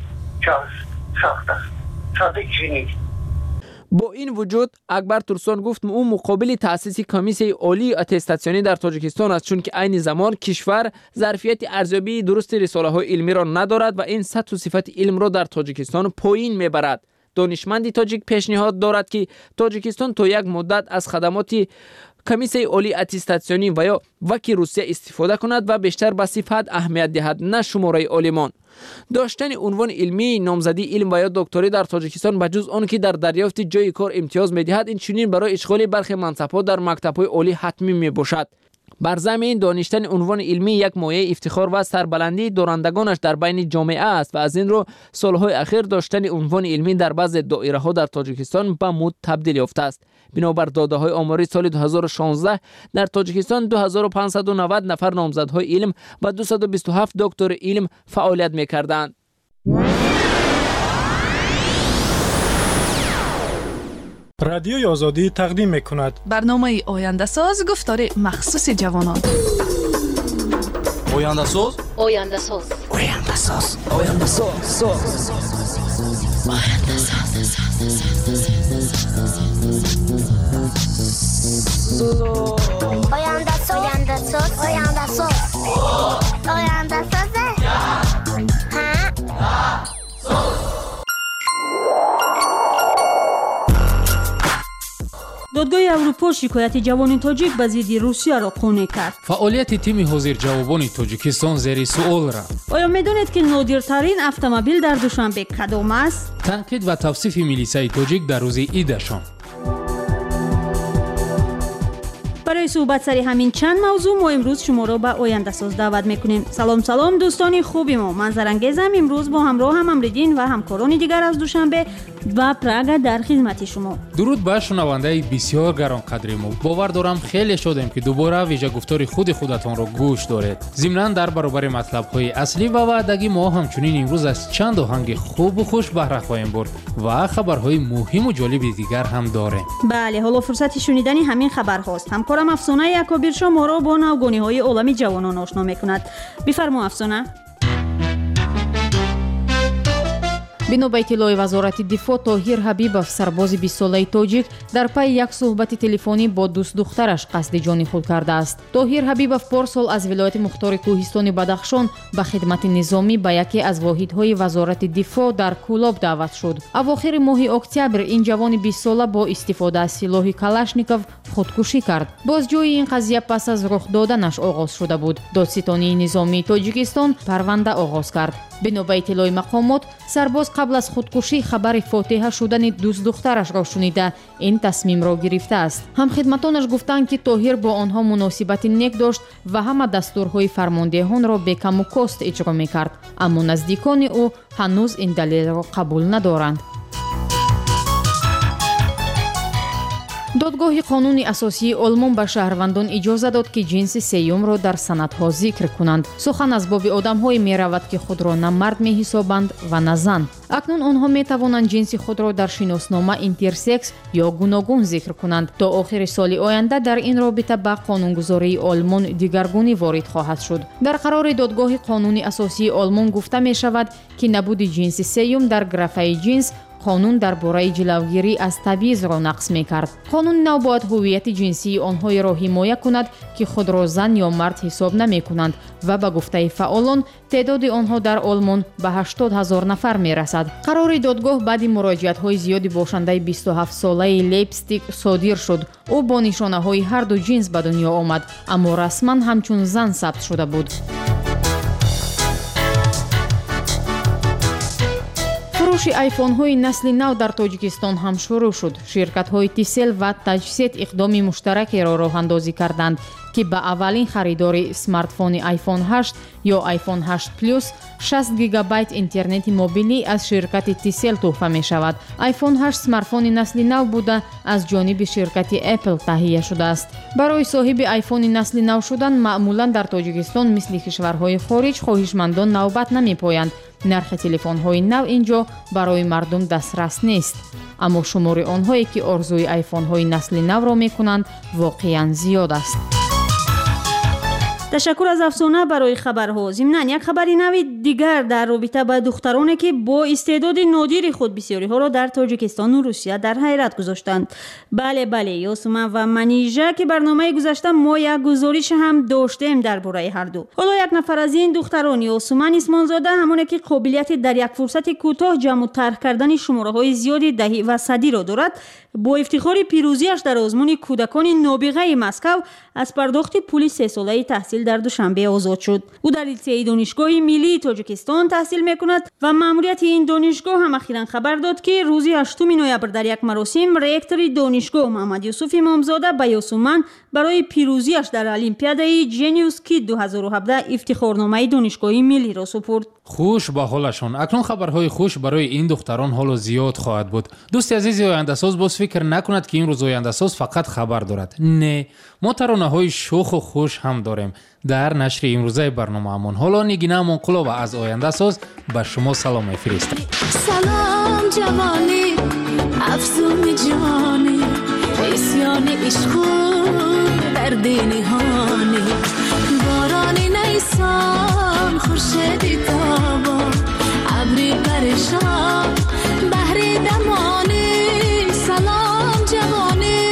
سخت است صدیقی نیست. با این وجود اکبر تورسون گفت او مقابل تأسیس کمیسیون عالی اتستاسیونی در تاجیکستان است چون که عین زمان کشور ظرفیت ارزیابی درست رساله های علمی را ندارد و این سطح و صفت علم را در تاجیکستان پایین میبرد. دانشمندی تاجیک پیشنهاد دارد که تاجیکستان تا یک مدت از خدمات کمیسیون عالی اتستاسیونی و یا وکی روسیه استفاده کند و بیشتر به صفت اهمیت دهد نه شماره عالمان. داشتن عنوان علمی، نامزدی علم و یا دکتری در تاجیکستان بجز آن که در دریافت جای کار امتیاز می‌دهد، این چنین برای اشغال برخی منصب‌ها در مکتب‌های عالی حتمی میباشد. بر ضمن دانستن عنوان علمی یک مایه افتخار و سربلندی دارندگانش در بین جامعه است و از این رو سالهای اخیر داشتن عنوان علمی در بعض دایره‌ها در تاجیکستان به مد تبدیل یافته است. بنابر داده‌های آماری سال 2016 در تاجیکستان 2590 نفر نامزدهای علم و 227 دکتر علم فعالیت می‌کردند. رادیوی آزادی تقدیم می‌کند برنامه آینده ساز گفتار مخصوص جوانان. آینده ساز آینده ساز آینده ساز آینده ساز آینده ساز آینده ساز آینده ساز آینده ساز دادگاه اروپا شکایت جوان تاجیک به ضد روسیه را قانع کرد. فعالیت تیم حاضر جوابان تاجیکستان زیر سوال رفت. آیا میدانید که نادرترین اتومبیل در دوشنبه کدام است؟ تنقید و توصیف میلیسای تاجیک در روز عیدشان. برای صحبت سر همین چند موضوع ما امروز شما را به آینده ساز دعوت میکنیم. سلام دوستان خوبی ما، من زرنگیزم. امروز با همراه هم امریدین و همکاران دیگر از دوشنبه و پراگ در خدمت شما. درود به شنونده بسیار گرانقدر ما. باور دارم خیلی شدیم که دوباره ویژه گفتار خودتان را گوش دارید. ضمناً در برابر مطلب‌های اصلی و وعدگی ما همچنین امروز از چند آهنگ خوب و خوش بهره خواهیم برد و خبرهای مهم و جالب دیگر هم داریم. بله، حالا فرصت شنیدن همین خبرهاست. همکارم افسانه یکابیر شما را با نوگانی‌های عالم جوانان آشنا می‌کند. بفرما افسانه. бино ба иттилои вазорати дифоъ тоҳир ҳабибов сарбози 20 солаи тоҷик дар пайи як суҳбати телефонӣ бо дӯст духтараш қасди ҷони худ кардааст. тоҳир ҳабибов порсол аз вилояти мухтори кӯҳистони бадахшон ба хидмати низомӣ ба яке аз воҳидҳои вазорати дифоъ дар кӯлоб даъват шуд. авохири моҳи октябр ин ҷавони 20 сола бо истифода аз силоҳи калашников худкушӣ кард. бозҷои ин қазия пас аз рух доданаш оғоз шуда буд. додситонии низомии тоҷикистон парванда оғоз кард. бино ба иттилои мақомот сарбоз қабл аз худкушӣ хабари фотиҳа шудани дӯст духтарашро шунида ин тасмимро гирифтааст. ҳамхидматонаш гуфтанд ки тоҳир бо онҳо муносибати нек дошт ва ҳама дастурҳои фармондеҳонро бекаму кост иҷро мекард, аммо наздикони ӯ ҳанӯз ин далелро қабул надоранд. додгоҳи қонуни асосии олмон ба шаҳрвандон иҷоза дод ки ҷинси сеюмро дар санадҳо зикр кунанд. сухан аз боби одамҳое меравад ки худро на мард меҳисобанд ва на зан. акнун онҳо метавонанд ҷинси худро дар шиноснома интерсекс ё гуногун зикр кунанд. то охири соли оянда дар ин робита ба қонунгузории олмон дигаргунӣ ворид хоҳад шуд. дар қарори додгоҳи қонуни асосии олмон гуфта мешавад ки набуди ҷинси сеюм дар графаи ҷинс қонун дар бораи ҷилавгирӣ аз табъизро нақс мекард. қонуни нав бояд ҳуввияти ҷинсии онҳоеро ҳимоя кунад ки худро зан ё мард ҳисоб намекунанд ва ба гуфтаи фаъолон теъдоди онҳо дар олмон ба 80 000 нафар мерасад. қарори додгоҳ баъди муроҷиатҳои зиёди бошандаи 27 солаи лейпстик содир шуд. ӯ бо нишонаҳои ҳарду ҷинс ба дунё омад, аммо расман ҳамчун зан сабт шуда буд. фурӯши айфонҳои насли нав дар тоҷикистон ҳам шурӯъ шуд. ширкатҳои тисел ва таҷсет иқдоми муштаракеро роҳандозӣ карданд ки ба аввалин харидори смартфони iPhone 8 ё iPhone 8 Plus 60 гигабайт интернети мобилӣ аз ширкати тисел туҳфа мешавад. iPhone 8 смартфони насли нав буда аз ҷониби ширкати Apple таҳия шудааст. барои соҳиби iPhone насли нав шудан маъмулан дар тоҷикистон мисли кишварҳои хориҷ хоҳишмандон навбат намепоянд. нархи телефонҳои нав ин ҷо барои мардум дастрас нест, аммо шумори онҳое ки орзуи айфонҳои насли навро мекунанд воқеан зиёд аст. تشکر از افسانه برای خبرها. ضمناً یک خبری نوی دیگر در رابطه با دخترانی که با استعداد نادر خود بسیاری ها را در تاجیکستان و روسیه در حیرت گذاشتند. بله یاسمن و منیژه که برنامه گذشته ما یک گزارش هم داشتیم درباره هر دو. حالا یک نفر از این دختران یاسمن اسمانزاده همونه که قابلیت در یک فرصت کوتاه جمع و طرح کردن شماره های زیادی دهی و صدی را دارد، با افتخار پیروزیش در آزمون کودکان نابغه مسکو از پرداخت پول 3 ساله تحصیل در دوشنبه آزاد شد. او در لیسه دانشگاه ملی تاجیکستان تحصیل میکند و ماموریت این دانشگاه هم اخیراً خبر داد که روز 8 نوامبر در یک مراسم رئیکتور دانشگاه محمد یوسف امامزاده به یاسمن برای پیروزیش در المپیادای جنیوس کید 2017 افتخارنامه دانشگاه ملی را سپرد. خوش به حالشان. اکنون خبرهای خوش برای این دختران حالا زیاد خواهد بود. دوست عزیز آینده‌ساز باز فکر نکند که این روز آینده‌ساز فقط خبر دارد. نه، ما ترانه‌های شوخ و خوش هم داریم. در نشر امروزه برنامه‌مان حالا نگینه منقلاب از آینده‌ساز به شما سلام می‌فرستم. سلام جوانی افزون جانی اسیان عشق در نهانی بارانی نیسان خورشیدی تابان ابری پریشان بحری دمانی سلام جوانی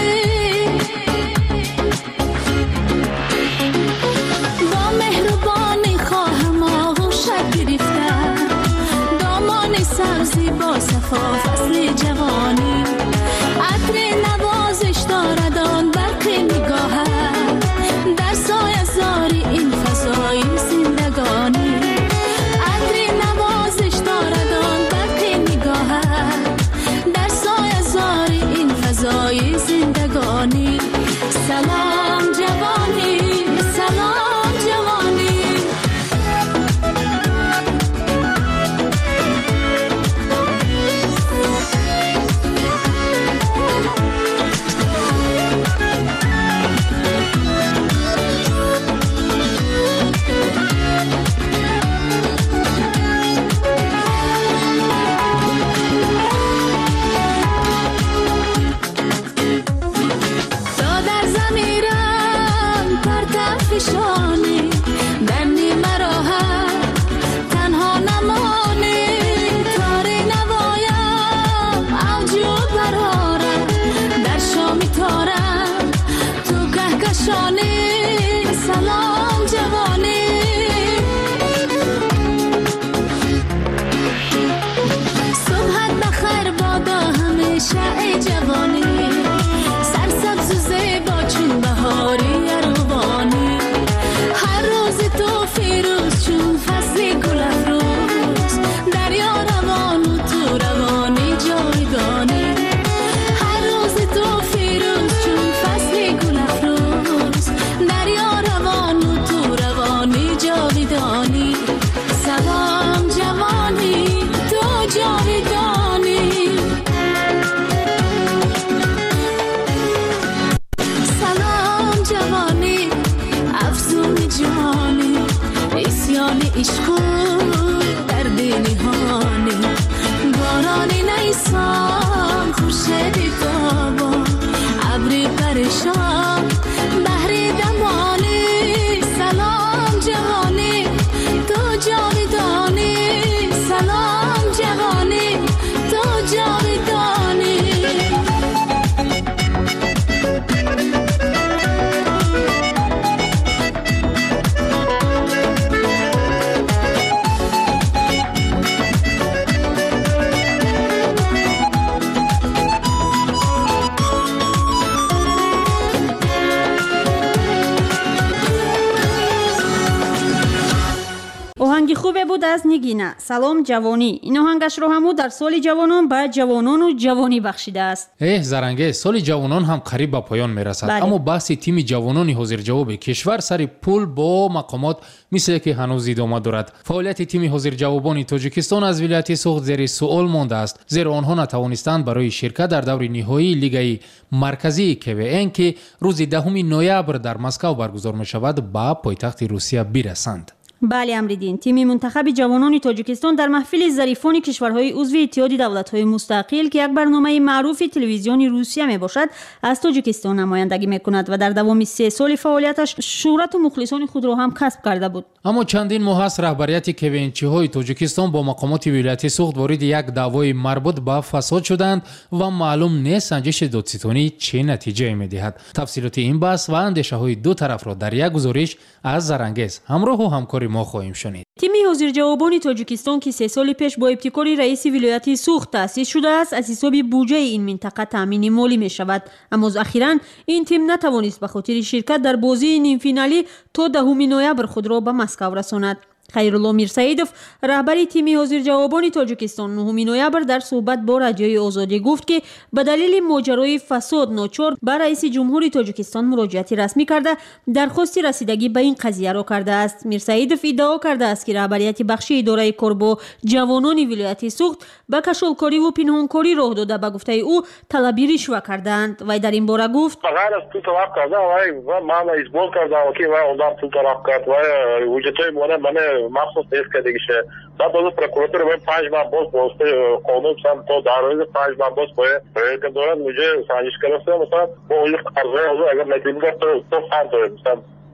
با مهربانی خواهم آغوشت گرفتن دامان سبزی با صفا فصل جوانی عطر نوازش دارد آن برق نگاهت در سایه زاری این فضای زندگانی عطر نوازش دارد آن برق نگاهت در سایه زاری این فضای زندگانی سلام جوانی سلام جوانی فشانی در نیمه راحت تنها نمانی تاری نوایم اوجو برارم در شامی تارم تو کهکشانی سلام جوانی صبحت بخیر بادا همیشه ای جوانی سرسبز و زیبا چون بهاری اروانی هر روز تو فیروز چون فصل گل افروز دریا روان و تو روانی جاودانی هر روز تو فیروز چون فصل گل افروز دریا روان و تو روانی جاودانی سلام جوانی تو جاودانی سلام جوانی افزون جانی اسیان عشق در نهانی بارانی نیسان خورشیدی تابان ابری پریشان بحری دمانی سلام جوانی تو جاودانی سلام جوانی تو جاودانی آهنگ خوبه بود از نگینه. سلام جوانی. این آهنگش رو همو در سال جوانان به جوانان و جوانی بخشیده است. زرنگه سال جوانان هم قریب به پایان میرسد. بله. اما بحث تیم جوانان حاضر جواب کشور سر پول با مقامات مثل که هنوز ادامه دارد. فعالیت تیم حاضر جوابان تاجیکستان از ولایت سوخت زیر سوال مانده است، زیرا آنها نتوانستند برای شرکت در دور نهایی لیگ مرکزی KVN که روز 10 نوامبر در مسکو برگزار می شود به پایتخت روسیه برسند. بله امریدین، تیم منتخب جوانان تاجیکستان در محفل ظریفان کشورهای عضو اتحاد دولت‌های مستقل که یک برنامه معروف تلویزیونی روسیه می باشد از تاجیکستان نمایندگی می‌کند و در دوام 3 سال فعالیتش شهرت و مخلصان خود را هم کسب کرده بود. اما چندین ماه است رهبریت کوینچی‌های تاجیکستان با مقامات ولایتی سوخت وارد یک دعوای مربوط به فساد شدند و معلوم نیست سنجش دادستانی چه نتیجه می‌دهد. تفصیلات این بحث و اندیشه‌های دو طرف را در یک گزارش از زرنگز همراه و همکاری ما خواهیم شنید. تیم حاضر جوابان تاجیکستان که 3 سال پیش با ابتکار رئیس ولایت سوخت تأسیس شده است از حساب بودجه این منطقه تامین مالی می شود، اما اخیراً این تیم نتوانست به خاطر شرکت در بازی نیم فینالی تا 10 نوامبر خود را به مسکو رساند. خیرالله میرسعیدوف رهبر تیم حاضر جوابان تاجیکستان 9 نوامبر در صحبت با رادیوی آزادی گفت که به دلیل ماجرای فساد ناچار به رئیس جمهوری تاجیکستان مراجعه رسمی کرده درخواست رسیدگی به این قضیه را کرده است. میرسعیدوف ادعا کرده است که رهبریت بخش اداره کار با جوانان ولایت سوخت به کشالکاری و پنهانکاری راه داده به گفته او طلب رشوه کردند و در این باره گفت غیر از تو طلب کرده و من ازبال کردم که و اون تو طلب کرد و وجودای من مخصوص نیست که دیگه شه بعد از پروکوراتور باید 5 ماه باز واسطه قانون سم تا در روز 5 ماه باز باید که دولت مجھے سانجش کرده مثلا با این قرضه اگر نتیجه تو فرد داره مثلا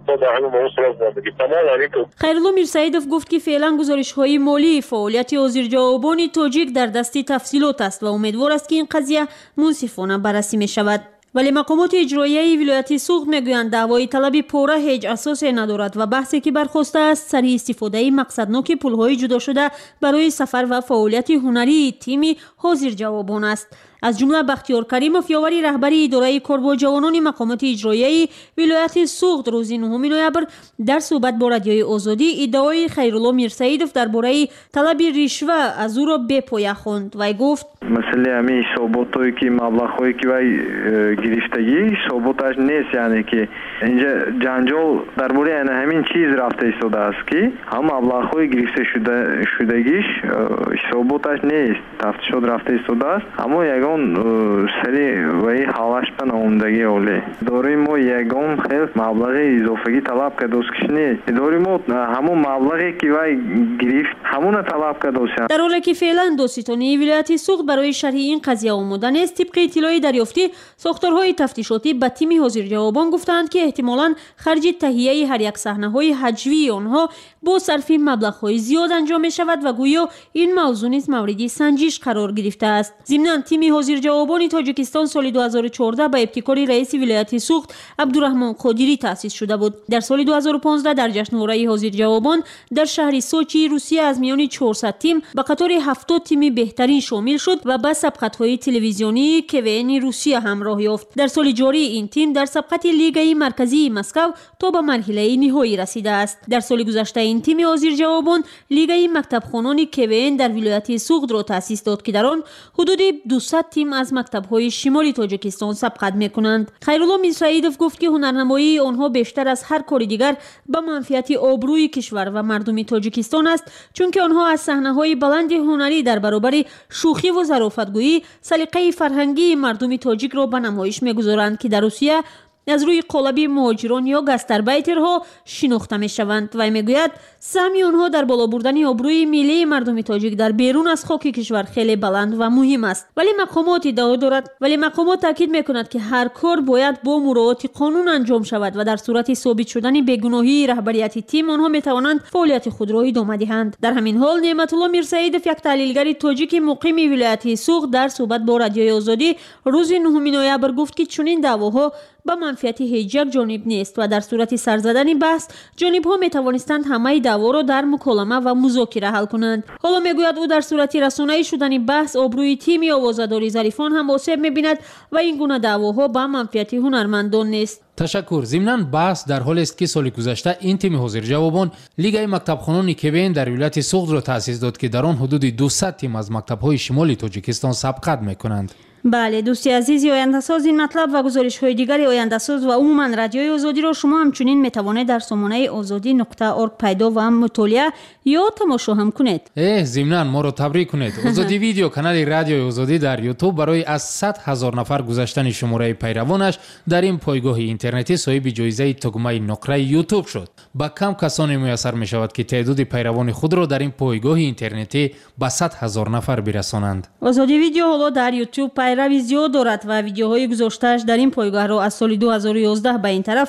خیرالله میرسعیدوف گفت که فعلا گزارش‌های مالی فعالیت حاضر جوابان تاجیک در دست تفصیلات است و امیدوار است که این قضیه منصفانه بررسی می شود. ولی مقامات اجرایی ولایت سوخت میگویند دعوای طلب پوره هیچ اساسی ندارد و بحثی که برخاسته است سری استفاده مقصدناک پول‌های جدا شده برای سفر و فعالیت هنری تیم حاضر جوابان است. از جمله بختیار کریموف یاوری رهبری اداره کار با جوانان مقامات اجرایی ولایت سوخت روز 9 نوامبر در صحبت با رادیوی آزادی ادعای خیرالله میرسعیدوف درباره طلب رشوه از او را به پایه خواند و گفت مسئله همین ثباتایی که مبلغ‌هایی که وی گرفتگی ثباتش نیست، یعنی که اینجا جنجال درباره همین چیز رفته ایستاده است که هم مبلغ‌های گرفته شدگیش ثباتش نیست، تفتیشات رفته ایستاده است، اما یگان سری وی حالش به نمایندگی اولی داریم ما یگان خیلی مبلغ اضافگی طلب کرده است که نیست داریم ما همون مبلغی که وی گرفت همون طلب کرده است. در حالی که فعلا دادستانی ولایت سوخت برای شرح این قضیه آماده نیست، طبق اطلاع دریافتی ساختارهای تفتیشاتی به تیم حاضر جوابان گفتند که احتمالاً خرج تهیه هر یک صحنه‌های حجوی آنها با صرف مبلغ‌های زیاد انجام می شود و گویا این موضوع نیز مورد سنجش قرار گرفته است. ضمناً تیم حاضر جوابان تاجیکستان سال 2014 با ابتکار رئیس ولایت سوخت عبدالرحمن قادری تأسیس شده بود. در سال 2015 در جشنواره حاضر جوابان در شهر سوچی روسیه از میان 400 تیم به قطار 70 تیم بهترین شامل شد و به سبقت‌های تلویزیونی کوین روسیه هم راه یافت. در سال جاری این تیم در سبقت لیگ مرکزی مسکو تا به مرحله نهایی رسیده است. در سال گذشته این تیم حاضر جوابان لیگ مکتبخوانان کوین در ولایت سوخت را تأسیس داد که در آن حدود 200 تیم از مکتب‌های شمالی تاجیکستان سبقت می‌کنند. خیرالله میرسعیدوف گفت که هنرنمایی آنها بیشتر از هر کار دیگر به منفعت آبروی کشور و مردم تاجیکستان است، چون که آنها از صحنه‌های بلند هنری در برابر شوخی و ظرافتگویی سلیقه فرهنگی مردم تاجیک را به نمایش می‌گذارند که در روسیه از روی قالب مهاجران یا گاستاربایترها شناخته می‌شوند و میگوید سهم آنها در بالا بردن آبروی ملی مردم تاجیک در بیرون از خاک کشور خیلی بلند و مهم است. ولی مقامات تاکید می‌کنند که هر کار باید با مراعات قانون انجام شود و در صورت ثابت شدن بیگناهی رهبریت تیم آنها می‌توانند فعالیت خود را ادامه دهند. در همین حال نعمت الله میرسعیدوف یک تحلیلگر تاجیک مقیم ولایت سوخت در صحبت با رادیوی آزادی روز 9 نوامبر گفت که چنین دعواها به منفعت هیچ یک جانب نیست و در صورت سر زدن بحث جانب‌ها می‌توانستند همه دعوا را در مکالمه و مذاکره حل کنند. حالا میگوید او در صورت رسانه‌ای شدن بحث آبروی تیم آوازه‌داری ظریفان هم آسیب می‌بیند و این گونه دعواها به منفعت هنرمندان نیست. تشکر. ضمناً بحث در حال است که سال گذشته این تیم حاضر جوابان لیگ مکتبخوانان کوین در ولایت سوخت را تأسیس داد که در آن حدود 200 تیم از مکتب‌های شمالی تاجیکستان سبقت می‌کنند. بله دوستی عزیزی آینده‌ساز این مطلب و گزارش‌های دیگری آینده‌ساز و عموما رادیوی آزادی را شما همچنین می‌توانید در سامانه azadi.org پیدا و مطالعه یا تماشا هم کنید. ضمناً ما را تبریک کنید. آزادی ویدیو کانال رادیوی آزادی در یوتیوب برای از 100,000 نفر گذاشتن شماره پیروانش در این پایگاه اینترنتی صاحب جایزه تگمه نقره یوتیوب شد. با کم کسانی میسر می شود که تعداد پیروان خود را در این پایگاه اینترنتی به 100,000 نفر برسانند. آزادی ویدیو حالا در یوتیوب پیروی زیاد دارد و ویدیوهای گذاشته‌اش در این پایگاه را از سال 2011 به این طرف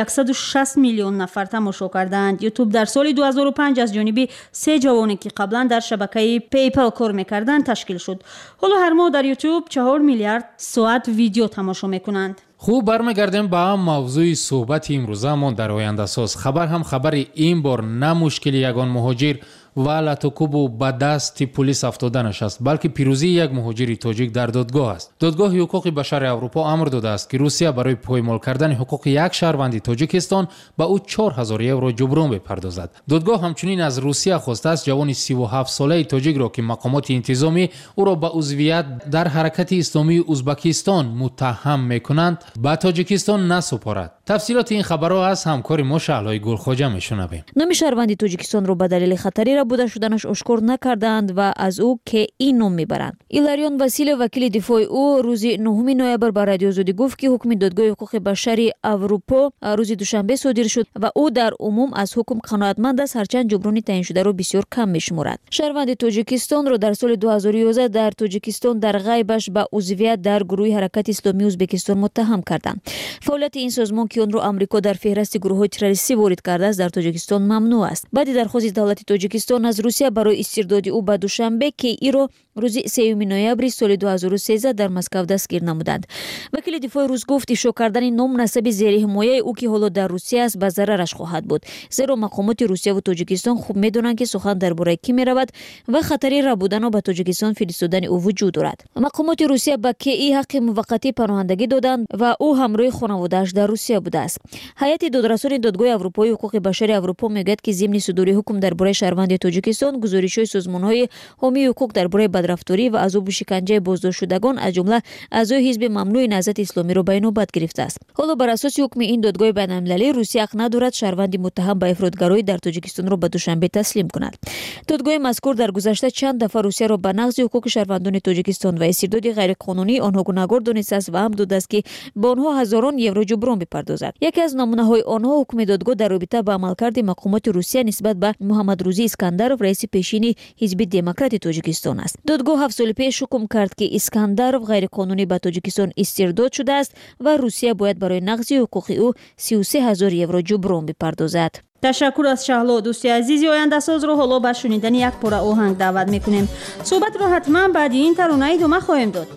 160 میلیون نفر تماشا کردند. یوتیوب در سال 2005 از جانب 3 جوانی که قبلا در شبکه پیپل کار می‌کردند تشکیل شد. حالا هر ماه در یوتیوب 4 میلیارد ساعت ویدیو تماشا می‌کنند. خوب برمیگردیم به موضوع صحبت امروزمون در آینده‌ساز. خبر هم خبر این بار نه مشکل یگان مهاجر و لاتوکوبو به دست پلیس افتادنش است، بلکه پیروزی یک مهاجر تاجیک در دادگاه است. دادگاه حقوق بشر اروپا امر داده است که روسیه برای پایمال کردن حقوق یک شهروند تاجیکستان به او 4000 یورو جبران بپردازد. دادگاه همچنین از روسیه خواسته است جوان 37 ساله تاجیک را که مقامات انتظامی او را به عضویت در حرکت اسلامی ازبکستان متهم میکنند به تاجیکستان نسپارد. تفصیلات این خبرها از همکار ما شعلای گلخواجه میشنویم. نام شهروند تاجیکستان را به دلیل خطری بوده شدنش اشکار نکردند و از او که این نام میبرند. ایلاریون وسیل وکیل دفاع او روز 9 نوامبر به رادیو آزادی گفت که حکم دادگاه حقوق بشری اروپا روز دوشنبه صادر شد و او در عموم از حکم قناعتمند است، هرچند جبران تعیین شده را بسیار کم میشمارد. شهروند تاجیکستان را در سال 2011 در تاجیکستان در غیبش به عضویت در گروه حرکت اسلامی ازبکستان متهم کردند. فعالیت این سازمان که آن را آمریکا در فهرست گروه‌های تروریستی وارد کرده است در تاجیکستان ممنوع است. بعد درخواست دولت تاجیکستان از روسیه برای استرداد او به دوشنبه که ای را روز 3 نوامبر سال 2013 در مسکو دستگیر نمودند. وکیل دفاع روس گفت افشا کردن نام نسب زیر حمایه او که حالا در روسیه است به ضررش خواهد بود، زیرا مقامات روسیه و تاجیکستان خوب میدونند که سخن درباره کی میرود و خطری ربودن به تاجیکستان فرستادن او وجود دارد. مقامات روسیه به کی ای حق موقتی پناهندگی دادند و او همراه خانواده‌اش در روسیه بوده است. هیئت دادرسان دادگاه اروپایی حقوق بشر اروپا میگوید که ضمن صدور حکم درباره شهروند تاجیکستان گزارش‌های سازمان‌های حامی حقوق درباره بدرفتاری و عذاب و شکنجه بازداشت شدگان از جمله اعضای حزب ممنوع نهضت اسلامی را به نوبت گرفته است. حالا بر اساس حکم این دادگاه بین‌المللی روسیه حق ندارد شهروند متهم به افراطگرایی در تاجیکستان را به دوشنبه تسلیم کند. دادگاه مذکور در گذشته چند دفعه روسیه را به نقض حقوق شهروندان تاجیکستان و استرداد غیرقانونی آنها گناهکار دانسته است و هم داده است که به آنها هزاران یورو جبران بپردازد. یکی از نمونه‌های آنها حکم دادگاه در رابطه با عملکرد مقامات روسیه نسبت به محمد روزی اسکندرov رئیس پیشین حزب دموکرات تاجیکستان است. دادگاه 7 سال پیش حکم کرد که اسکندرov غیرقانونی به تاجیکستان استرداد شده است و روسیه باید برای نقض حقوق او 33,000 یورو جبران بپردازد. تشکر از شهلا. دوستی عزیزی آینده‌ساز رو حالا به شنیدن یک پاره آهنگ دعوت میکنیم. صحبت رو حتما بعد این ترانه ادامه خواهیم داد.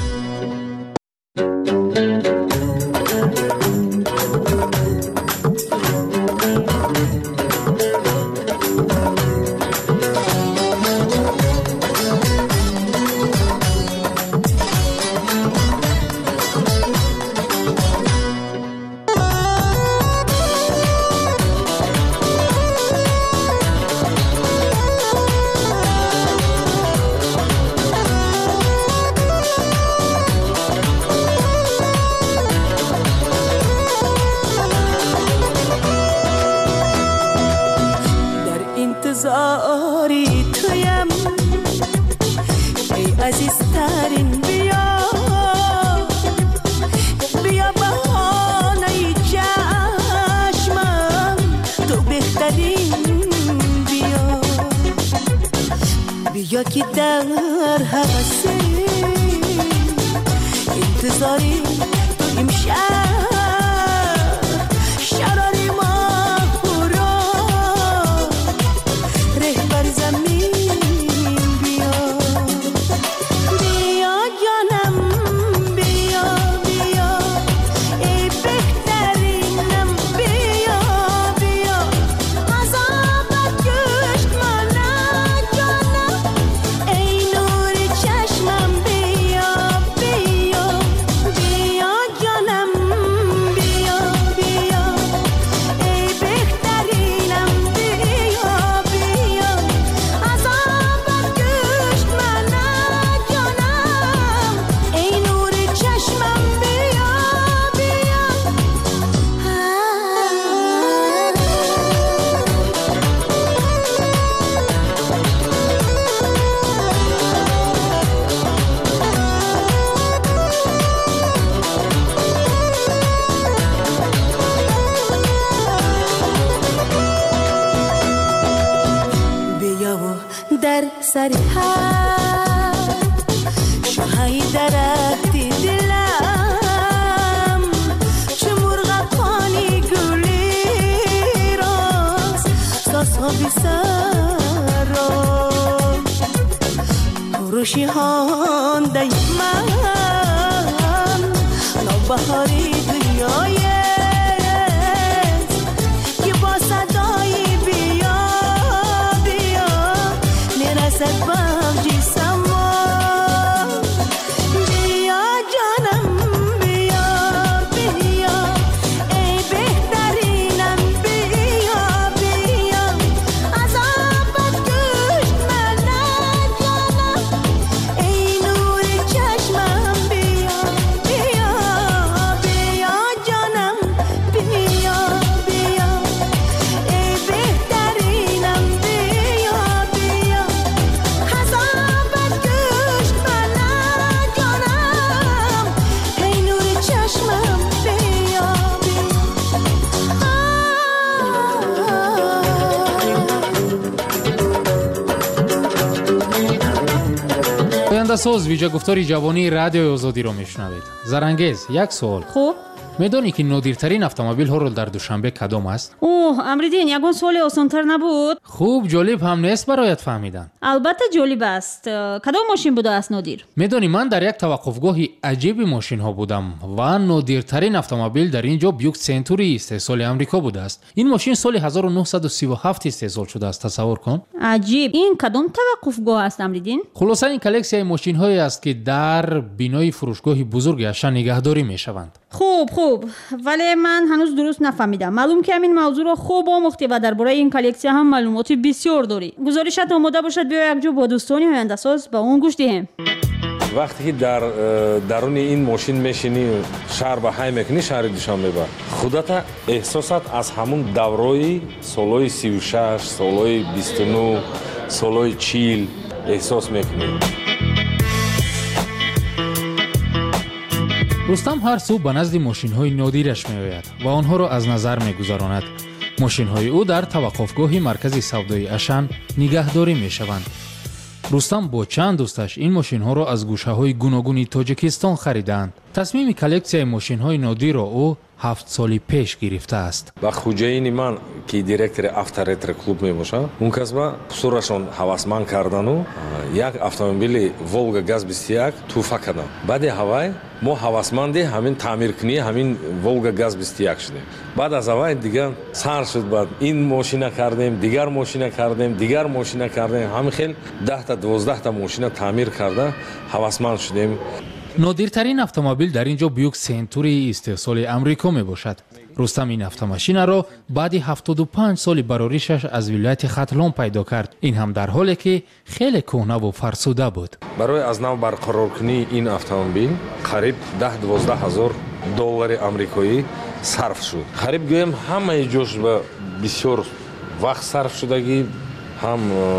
انتظاری تویم ای عزیزترین بیا بیا بهانه چشمم تو بهترین بیا بیا که در هوس انتظاری تو امشب سر هر شاهی درختی دلم چه مرغ پانی گلی راست ساسا بی سر راست روشی هانده من نوبهاری دنیای که با صدای بیا بیا نرسد بم جیسم بیا جانم بیا بیا ای بهترینم بیا بیا عذابت کش من جانم ای نور چشمم بیا بیا بیا جانم بیا بیا ای بهترینم بیا بیا عذابت کش من جانم ای نور چشمم بیا ояндасоз виҷагуфтори ҷавонии радиои озодиро мешунавед. Зарангез, як суол. хуб медонӣ ки нодиртарин автомобилҳоро дар душанбе кадом аст? амридин ягон суоли осонтар набуд? хуб ҷолиб ҳам нест бароят фаҳмидан. албатта ҷолиб аст. кадом мошин будааст нодир? медонӣ ман дар як таваққуфгоҳи аҷиби мошинҳо будам ва нодиртарин автомобил дар ин ҷо Бюк Центури истеҳсоли амрико будааст. ин мошин соли 1937 истеҳсол шудааст. тасаввур кун. аҷиб. ин кадом таваққуфгоҳ аст амридин? хулоса ин коллексияи мошинҳое аст ки дар бинои фурӯшгоҳи бузурги Ашан нигаҳдорӣ мешаванд. хуб вале ман ҳанӯз дуруст нафаҳмидам. маълум ки ҳамин мавзӯъро хуб омӯхтӣ ва дар бораи ин коллексия ҳам маълумоти бисёр дорӣ. гузоришат омода бошад биё якҷо бо дӯстони ояндасоз ба он гӯш диҳем. вақте ки дар даруни ин мошин мешинӣ шаҳр ба ҳай мекунӣ, шаҳри Душанбе, худата эҳсосат аз ҳамун даврои солҳои 36, солҳои 29, солҳои 40 эҳсос мекунӣ. рустам ҳар субҳ ба назди мошинҳои нодираш меояд ва онҳоро аз назар мегузаронад. мошинҳои ӯ дар таваққуфгоҳи маркази савдои Ашан нигаҳдорӣ мешаванд. рустам бо чанд дӯсташ ин мошинҳоро аз гӯшаҳои гуногуни тоҷикистон харидаанд. тасмими коллексияи мошинҳои нодирро ӯ 7 соли пеш гирифтааст. ба хуҷаини ман ки директори авторетро клуб мебошад, он касба пусурашон ҳавасманд кардану як автомобили Волга ГАЗ-21 тӯҳфа кардам. баъди ҳавай мо ҳавасманди ҳамин таъмиркунии ҳамин Волга ГАЗ-21 шудем. баъд аз ҳавай дигар сар шуд, баъд ин мошина кардем, дигар мошина кардем, дигар мошина кардем. ҳамин хел 10-12 мошина таъмир карда ҳавасманд шудем. нодиртарин автомобил дар ин ҷо Бюк Центури истеҳсоли амрико мебошад. рустам ин автомашинаро баъди 75 соли бароришаш аз вилояти Хатлон пайдо кард. ин ҳам дар ҳоле ки хеле кӯҳнаву фарсуда буд. барои аз нав барқароркунии ин автомобил қариб 10-12 ҳазор доллари амрикоӣ сарф шуд. қариб гӯям ҳамаи ҷош ба бисёр вақт сарф шудагӣ, ҳам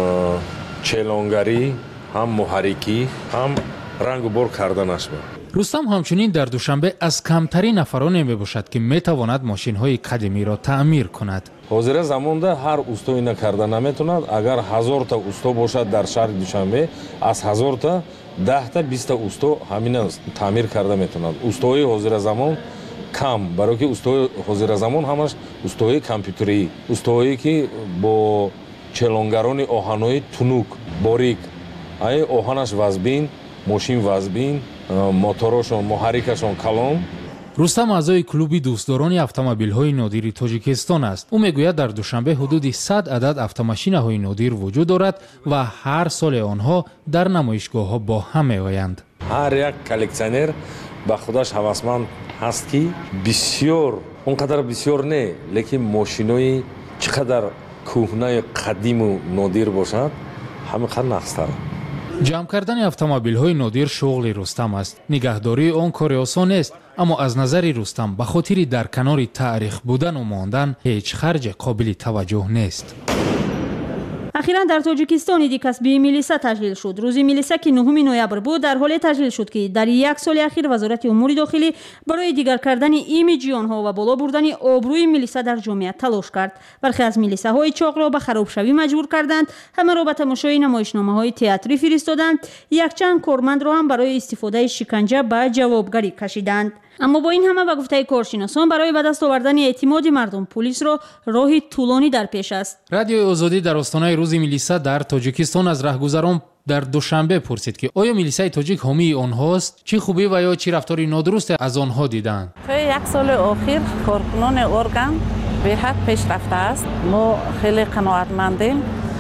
челонгарӣ, ҳам муҳаррикӣ, ҳам рангу бор карданаш ба. рустам ҳамчунин дар душанбе аз камтарин нафароне мебошад ки метавонад мошинҳои қадимиро таъмир кунад. ҳозира замонда ҳар усто ина карда наметавонад. агар 1000 та усто бошад дар шаҳри Душанбе, аз 1000 та 10-20 та усто ҳамина таъмир карда метавонад. устоҳои ҳозира замон кам, барои ки устоҳои ҳозира замон ҳамаш устоҳои компютерӣ, устоҳое ки бо челонгарони оҳанои тунук, борик, ай оҳанаш вазбин, мошин вазбин, моторошон, муҳаррикашон калон. рустам аъзои клуби дӯстдорони автомобилҳои нодири тоҷикистон аст. ӯ мегӯяд дар душанбе ҳудуди 100 адад автомашинаҳои нодир вуҷуд дорад ва ҳар соли онҳо дар намоишгоҳҳо бо ҳам меоянд. ҳар як коллекционер ба худаш ҳавасманд ҳаст ки бисёр, он қадар бисёр не, лекин мошинои чӣ қадар кӯҳнаи қадиму нодир бошад, ҳамин қадар нақстар. ҷамъ кардани автомобилҳои нодир шуғли рустам аст. нигаҳдории он кори осон нест, аммо аз назари рустам ба хотири дар канори таърих будану мондан ҳеҷ харҷе қобили таваҷҷӯҳ нест. اخیرا در تاجیکستان دیکسبی میلیسا تشکیل شد. روز میلیسا که 9 نوامبر بود در حال تشکیل شد که در یک سال اخیر وزارت امور داخلی برای دیگر کردن ایمیج آنها و بالا بردن آبروی میلیسا در جامعه تلاش کرد. برخی از میلیساهای چاق را به خرابشوی مجبور کردند، همه را به تماشای نمایشنامه‌های تئاتری فرستادند، یک چند کارمند را هم برای استفاده شکنجه به جوابگری کشیدند. اما با این همه به گفته کارشناسان برای به دست آوردن اعتماد مردم پلیس را راهی طولانی در پیش است. رادیو آزادی در آستانه روز میلیسا در تاجیکستان از راهگذران در دوشنبه پرسید که آیا میلیسای تاجیک حامی آنهاست؟ چی خوبی و یا چی رفتاری نادرست از آنها دیدند؟ طی یک سال اخیر کارکنان ارگان به حد پیشرفته است. ما خیلی قناعتمندیم.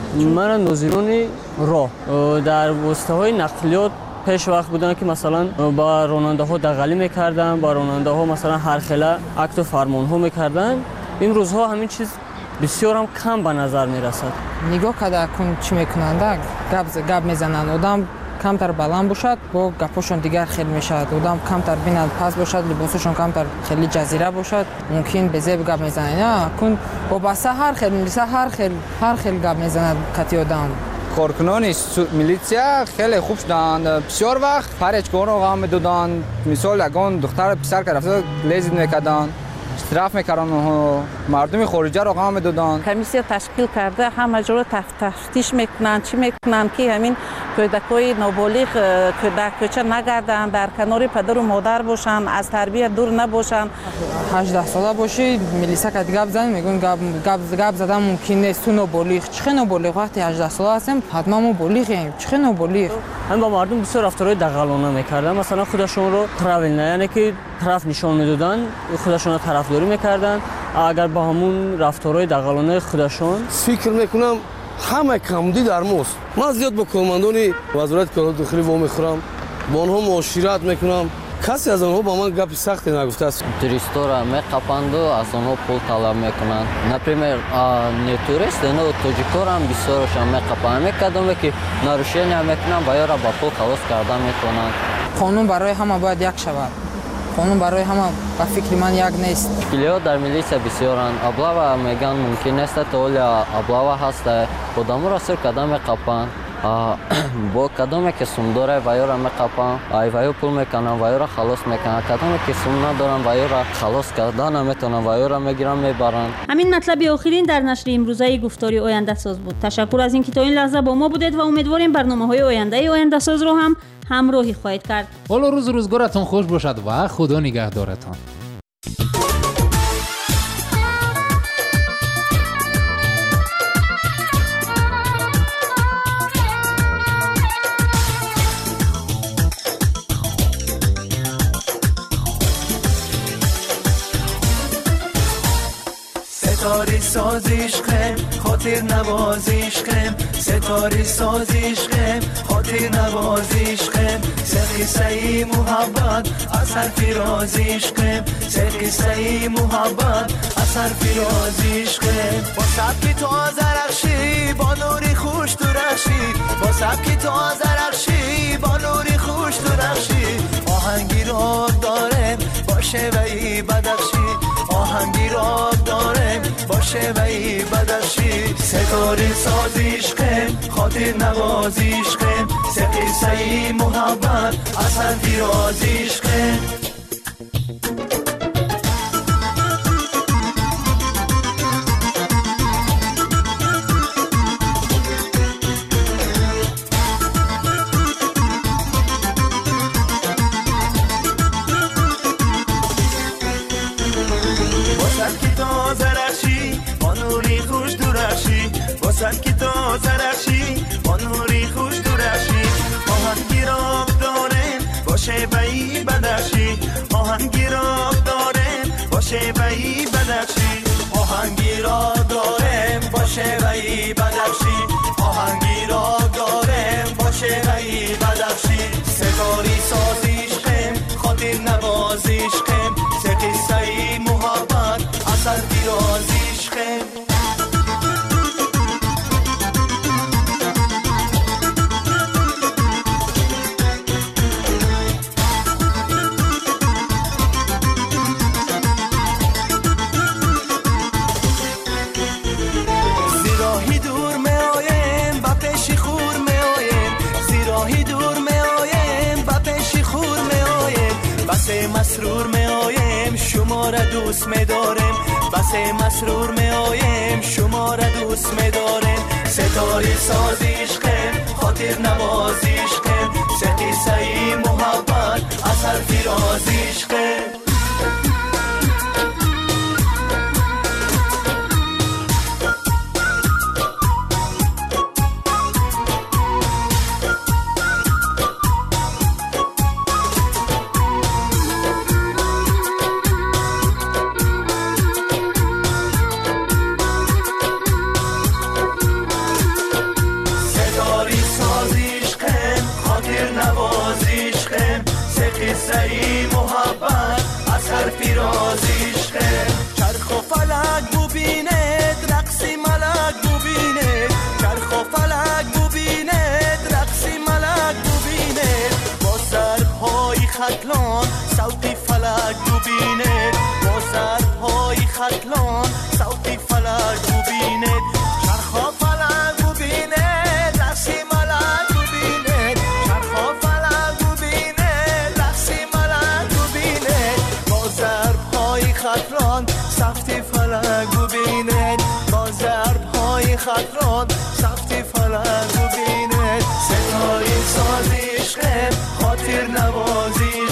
من ناظران راه در واسطه‌های نقلیات پیش وقت بودن که مثلا با راننده ها دغلی میکردن، با راننده ها مثلا هر خیلی اکت و فرمان ها میکردن. این روزها همین چیز بسیار هم کم به نظر میرسد. نگاه کرده کن چی میکنند، گپ میزنند، آدم کمتر بلند باشد با گپاشون دیگر خیلی میشد، آدم کمتر بیند پس باشد، لباسشون کمتر خیلی جزیره باشد، ممکن به زیب گپ میزنند. نه کن وابسته هر خیلی میرسه، هر خیلی گپ میزنند کتی آدم. کارکنان میلیسیا خیلی خوب شدند. بسیار وقت پرچکان رو غم میدادند. مثال یگان دختر پسر که رفته لیزید میکردند، استراف میکردند، مردم خارجی رو غم میدادند. کمیسیون تشکیل کرده، همه جا رو تفتیش میکنند، چی میکنند که همین کودکای نابالغ کودک نگردند، در کنار پدر و مادر باشند، از تربیت دور نباشند. 18 ساله باشی میلیسا که گپ زدن میگن گپ زدن ممکن نیست. تو نابالغ چه نابالغ وقتی 18 ساله هستیم حتما ما بالغیم، چه نابالغ. هم با مردم بسیار رفتارهای دغلانه میکردن، مثلا خودشون رو تراول نه، یعنی که طرف نشان میدادن، خودشون رو طرفداری میکردن. اگر با همون رفتارهای دغلانه خودشون فکر میکنم همه کمدی در ماست. من زیاد با کارمندان وزارت کارات داخلی وا میخورم، با آنها معاشرت میکنم، کسی از آنها با من گپ سختی نگفته است. توریستا را میقاپند و از آنها پول طلب میکنند. نپریمر نه توریست نه تاجیکا را هم بسیارشان میقاپند، میکردند که ناروشی نمیکنند و یا را با پول خلاص کردن میتونند. قانون برای همه باید یک شود. قانون برای همه به فکر من یک نیست. مشکلات در میلیسا بسیارند. ابلاوا میگن ممکن نیست تا ولی ابلاوا هست. خودمون را سر کدام میقاپند. با کدامی که سوم داره و یا را میقاپند، و یا پول میکنن و یا را خلاص میکنن. کدامی که سوم ندارن و یا را خلاص کردن نمیتونن و یا را میگیرن میبرن. همین مطلب آخرین در نشر امروزه گفتاری آینده ساز بود. تشکر از اینکه تا این لحظه با ما بودید و امیدواریم برنامه‌های آینده ساز رو هم همراهی خواهید کرد. حالا روزگارتان خوش باشد و خدا نگهدارتان. ستاره سازیش خیم خاطر نوازیش خیم، ستاره سازیش خیم خاطر نوازیش خیم، سقی سی محبت اثر فرازیش خیم، سقی سی محبت اثر فرازیش خیم. با سبکی تو آزرخشی با نوری خوش درخشی، با سبکی تو آزرخشی با نوری خوش درخشی، آهنگی را دارم باشه و ای بدخشی، آهنگی را دارم باشه و ای بدخشی، ستاره سازیش خیم خاطر نوازیش خیم، سقی سی محبت اثر فرازیش خیم. سبکی تو زرخشی با نوری خوش درخشی، آهنگی را دارم باشه بایی بدخشی، آهنگی را دارم باشه بایی بدخشی، آهنگی را دارم باشه بایی بدخشی، آهنگی را دارم باشه بایی بدخشی، ستاره سازیش خیم خاطر نوازیش خیم، سقی سی محبت اثر فرازیش خیم. دوست می‌داریم بس مسرور می‌آییم شما را دوست می‌داریم ستاره ساز عشقیم خاطر نواز عشقیم سه قصه محبت از حرف راز عشقیم قصه محبت از حرف راز عشقه چرخ و فلک ببینید رقص ملک ببینید چرخ و فلک ببینید رقص ملک ببینید با سرهای ختلان صوت فلک ببینید با سرهای ختلان صوت فلک ببینید چرخ و فلک ببینید رقص ملک ببینید چرخ و فلک ببینید خطران سفت فلک ببینید با ضرب‌های خطران سفت فلک ببینید ستاره ساز عشقیم خاطر نوازی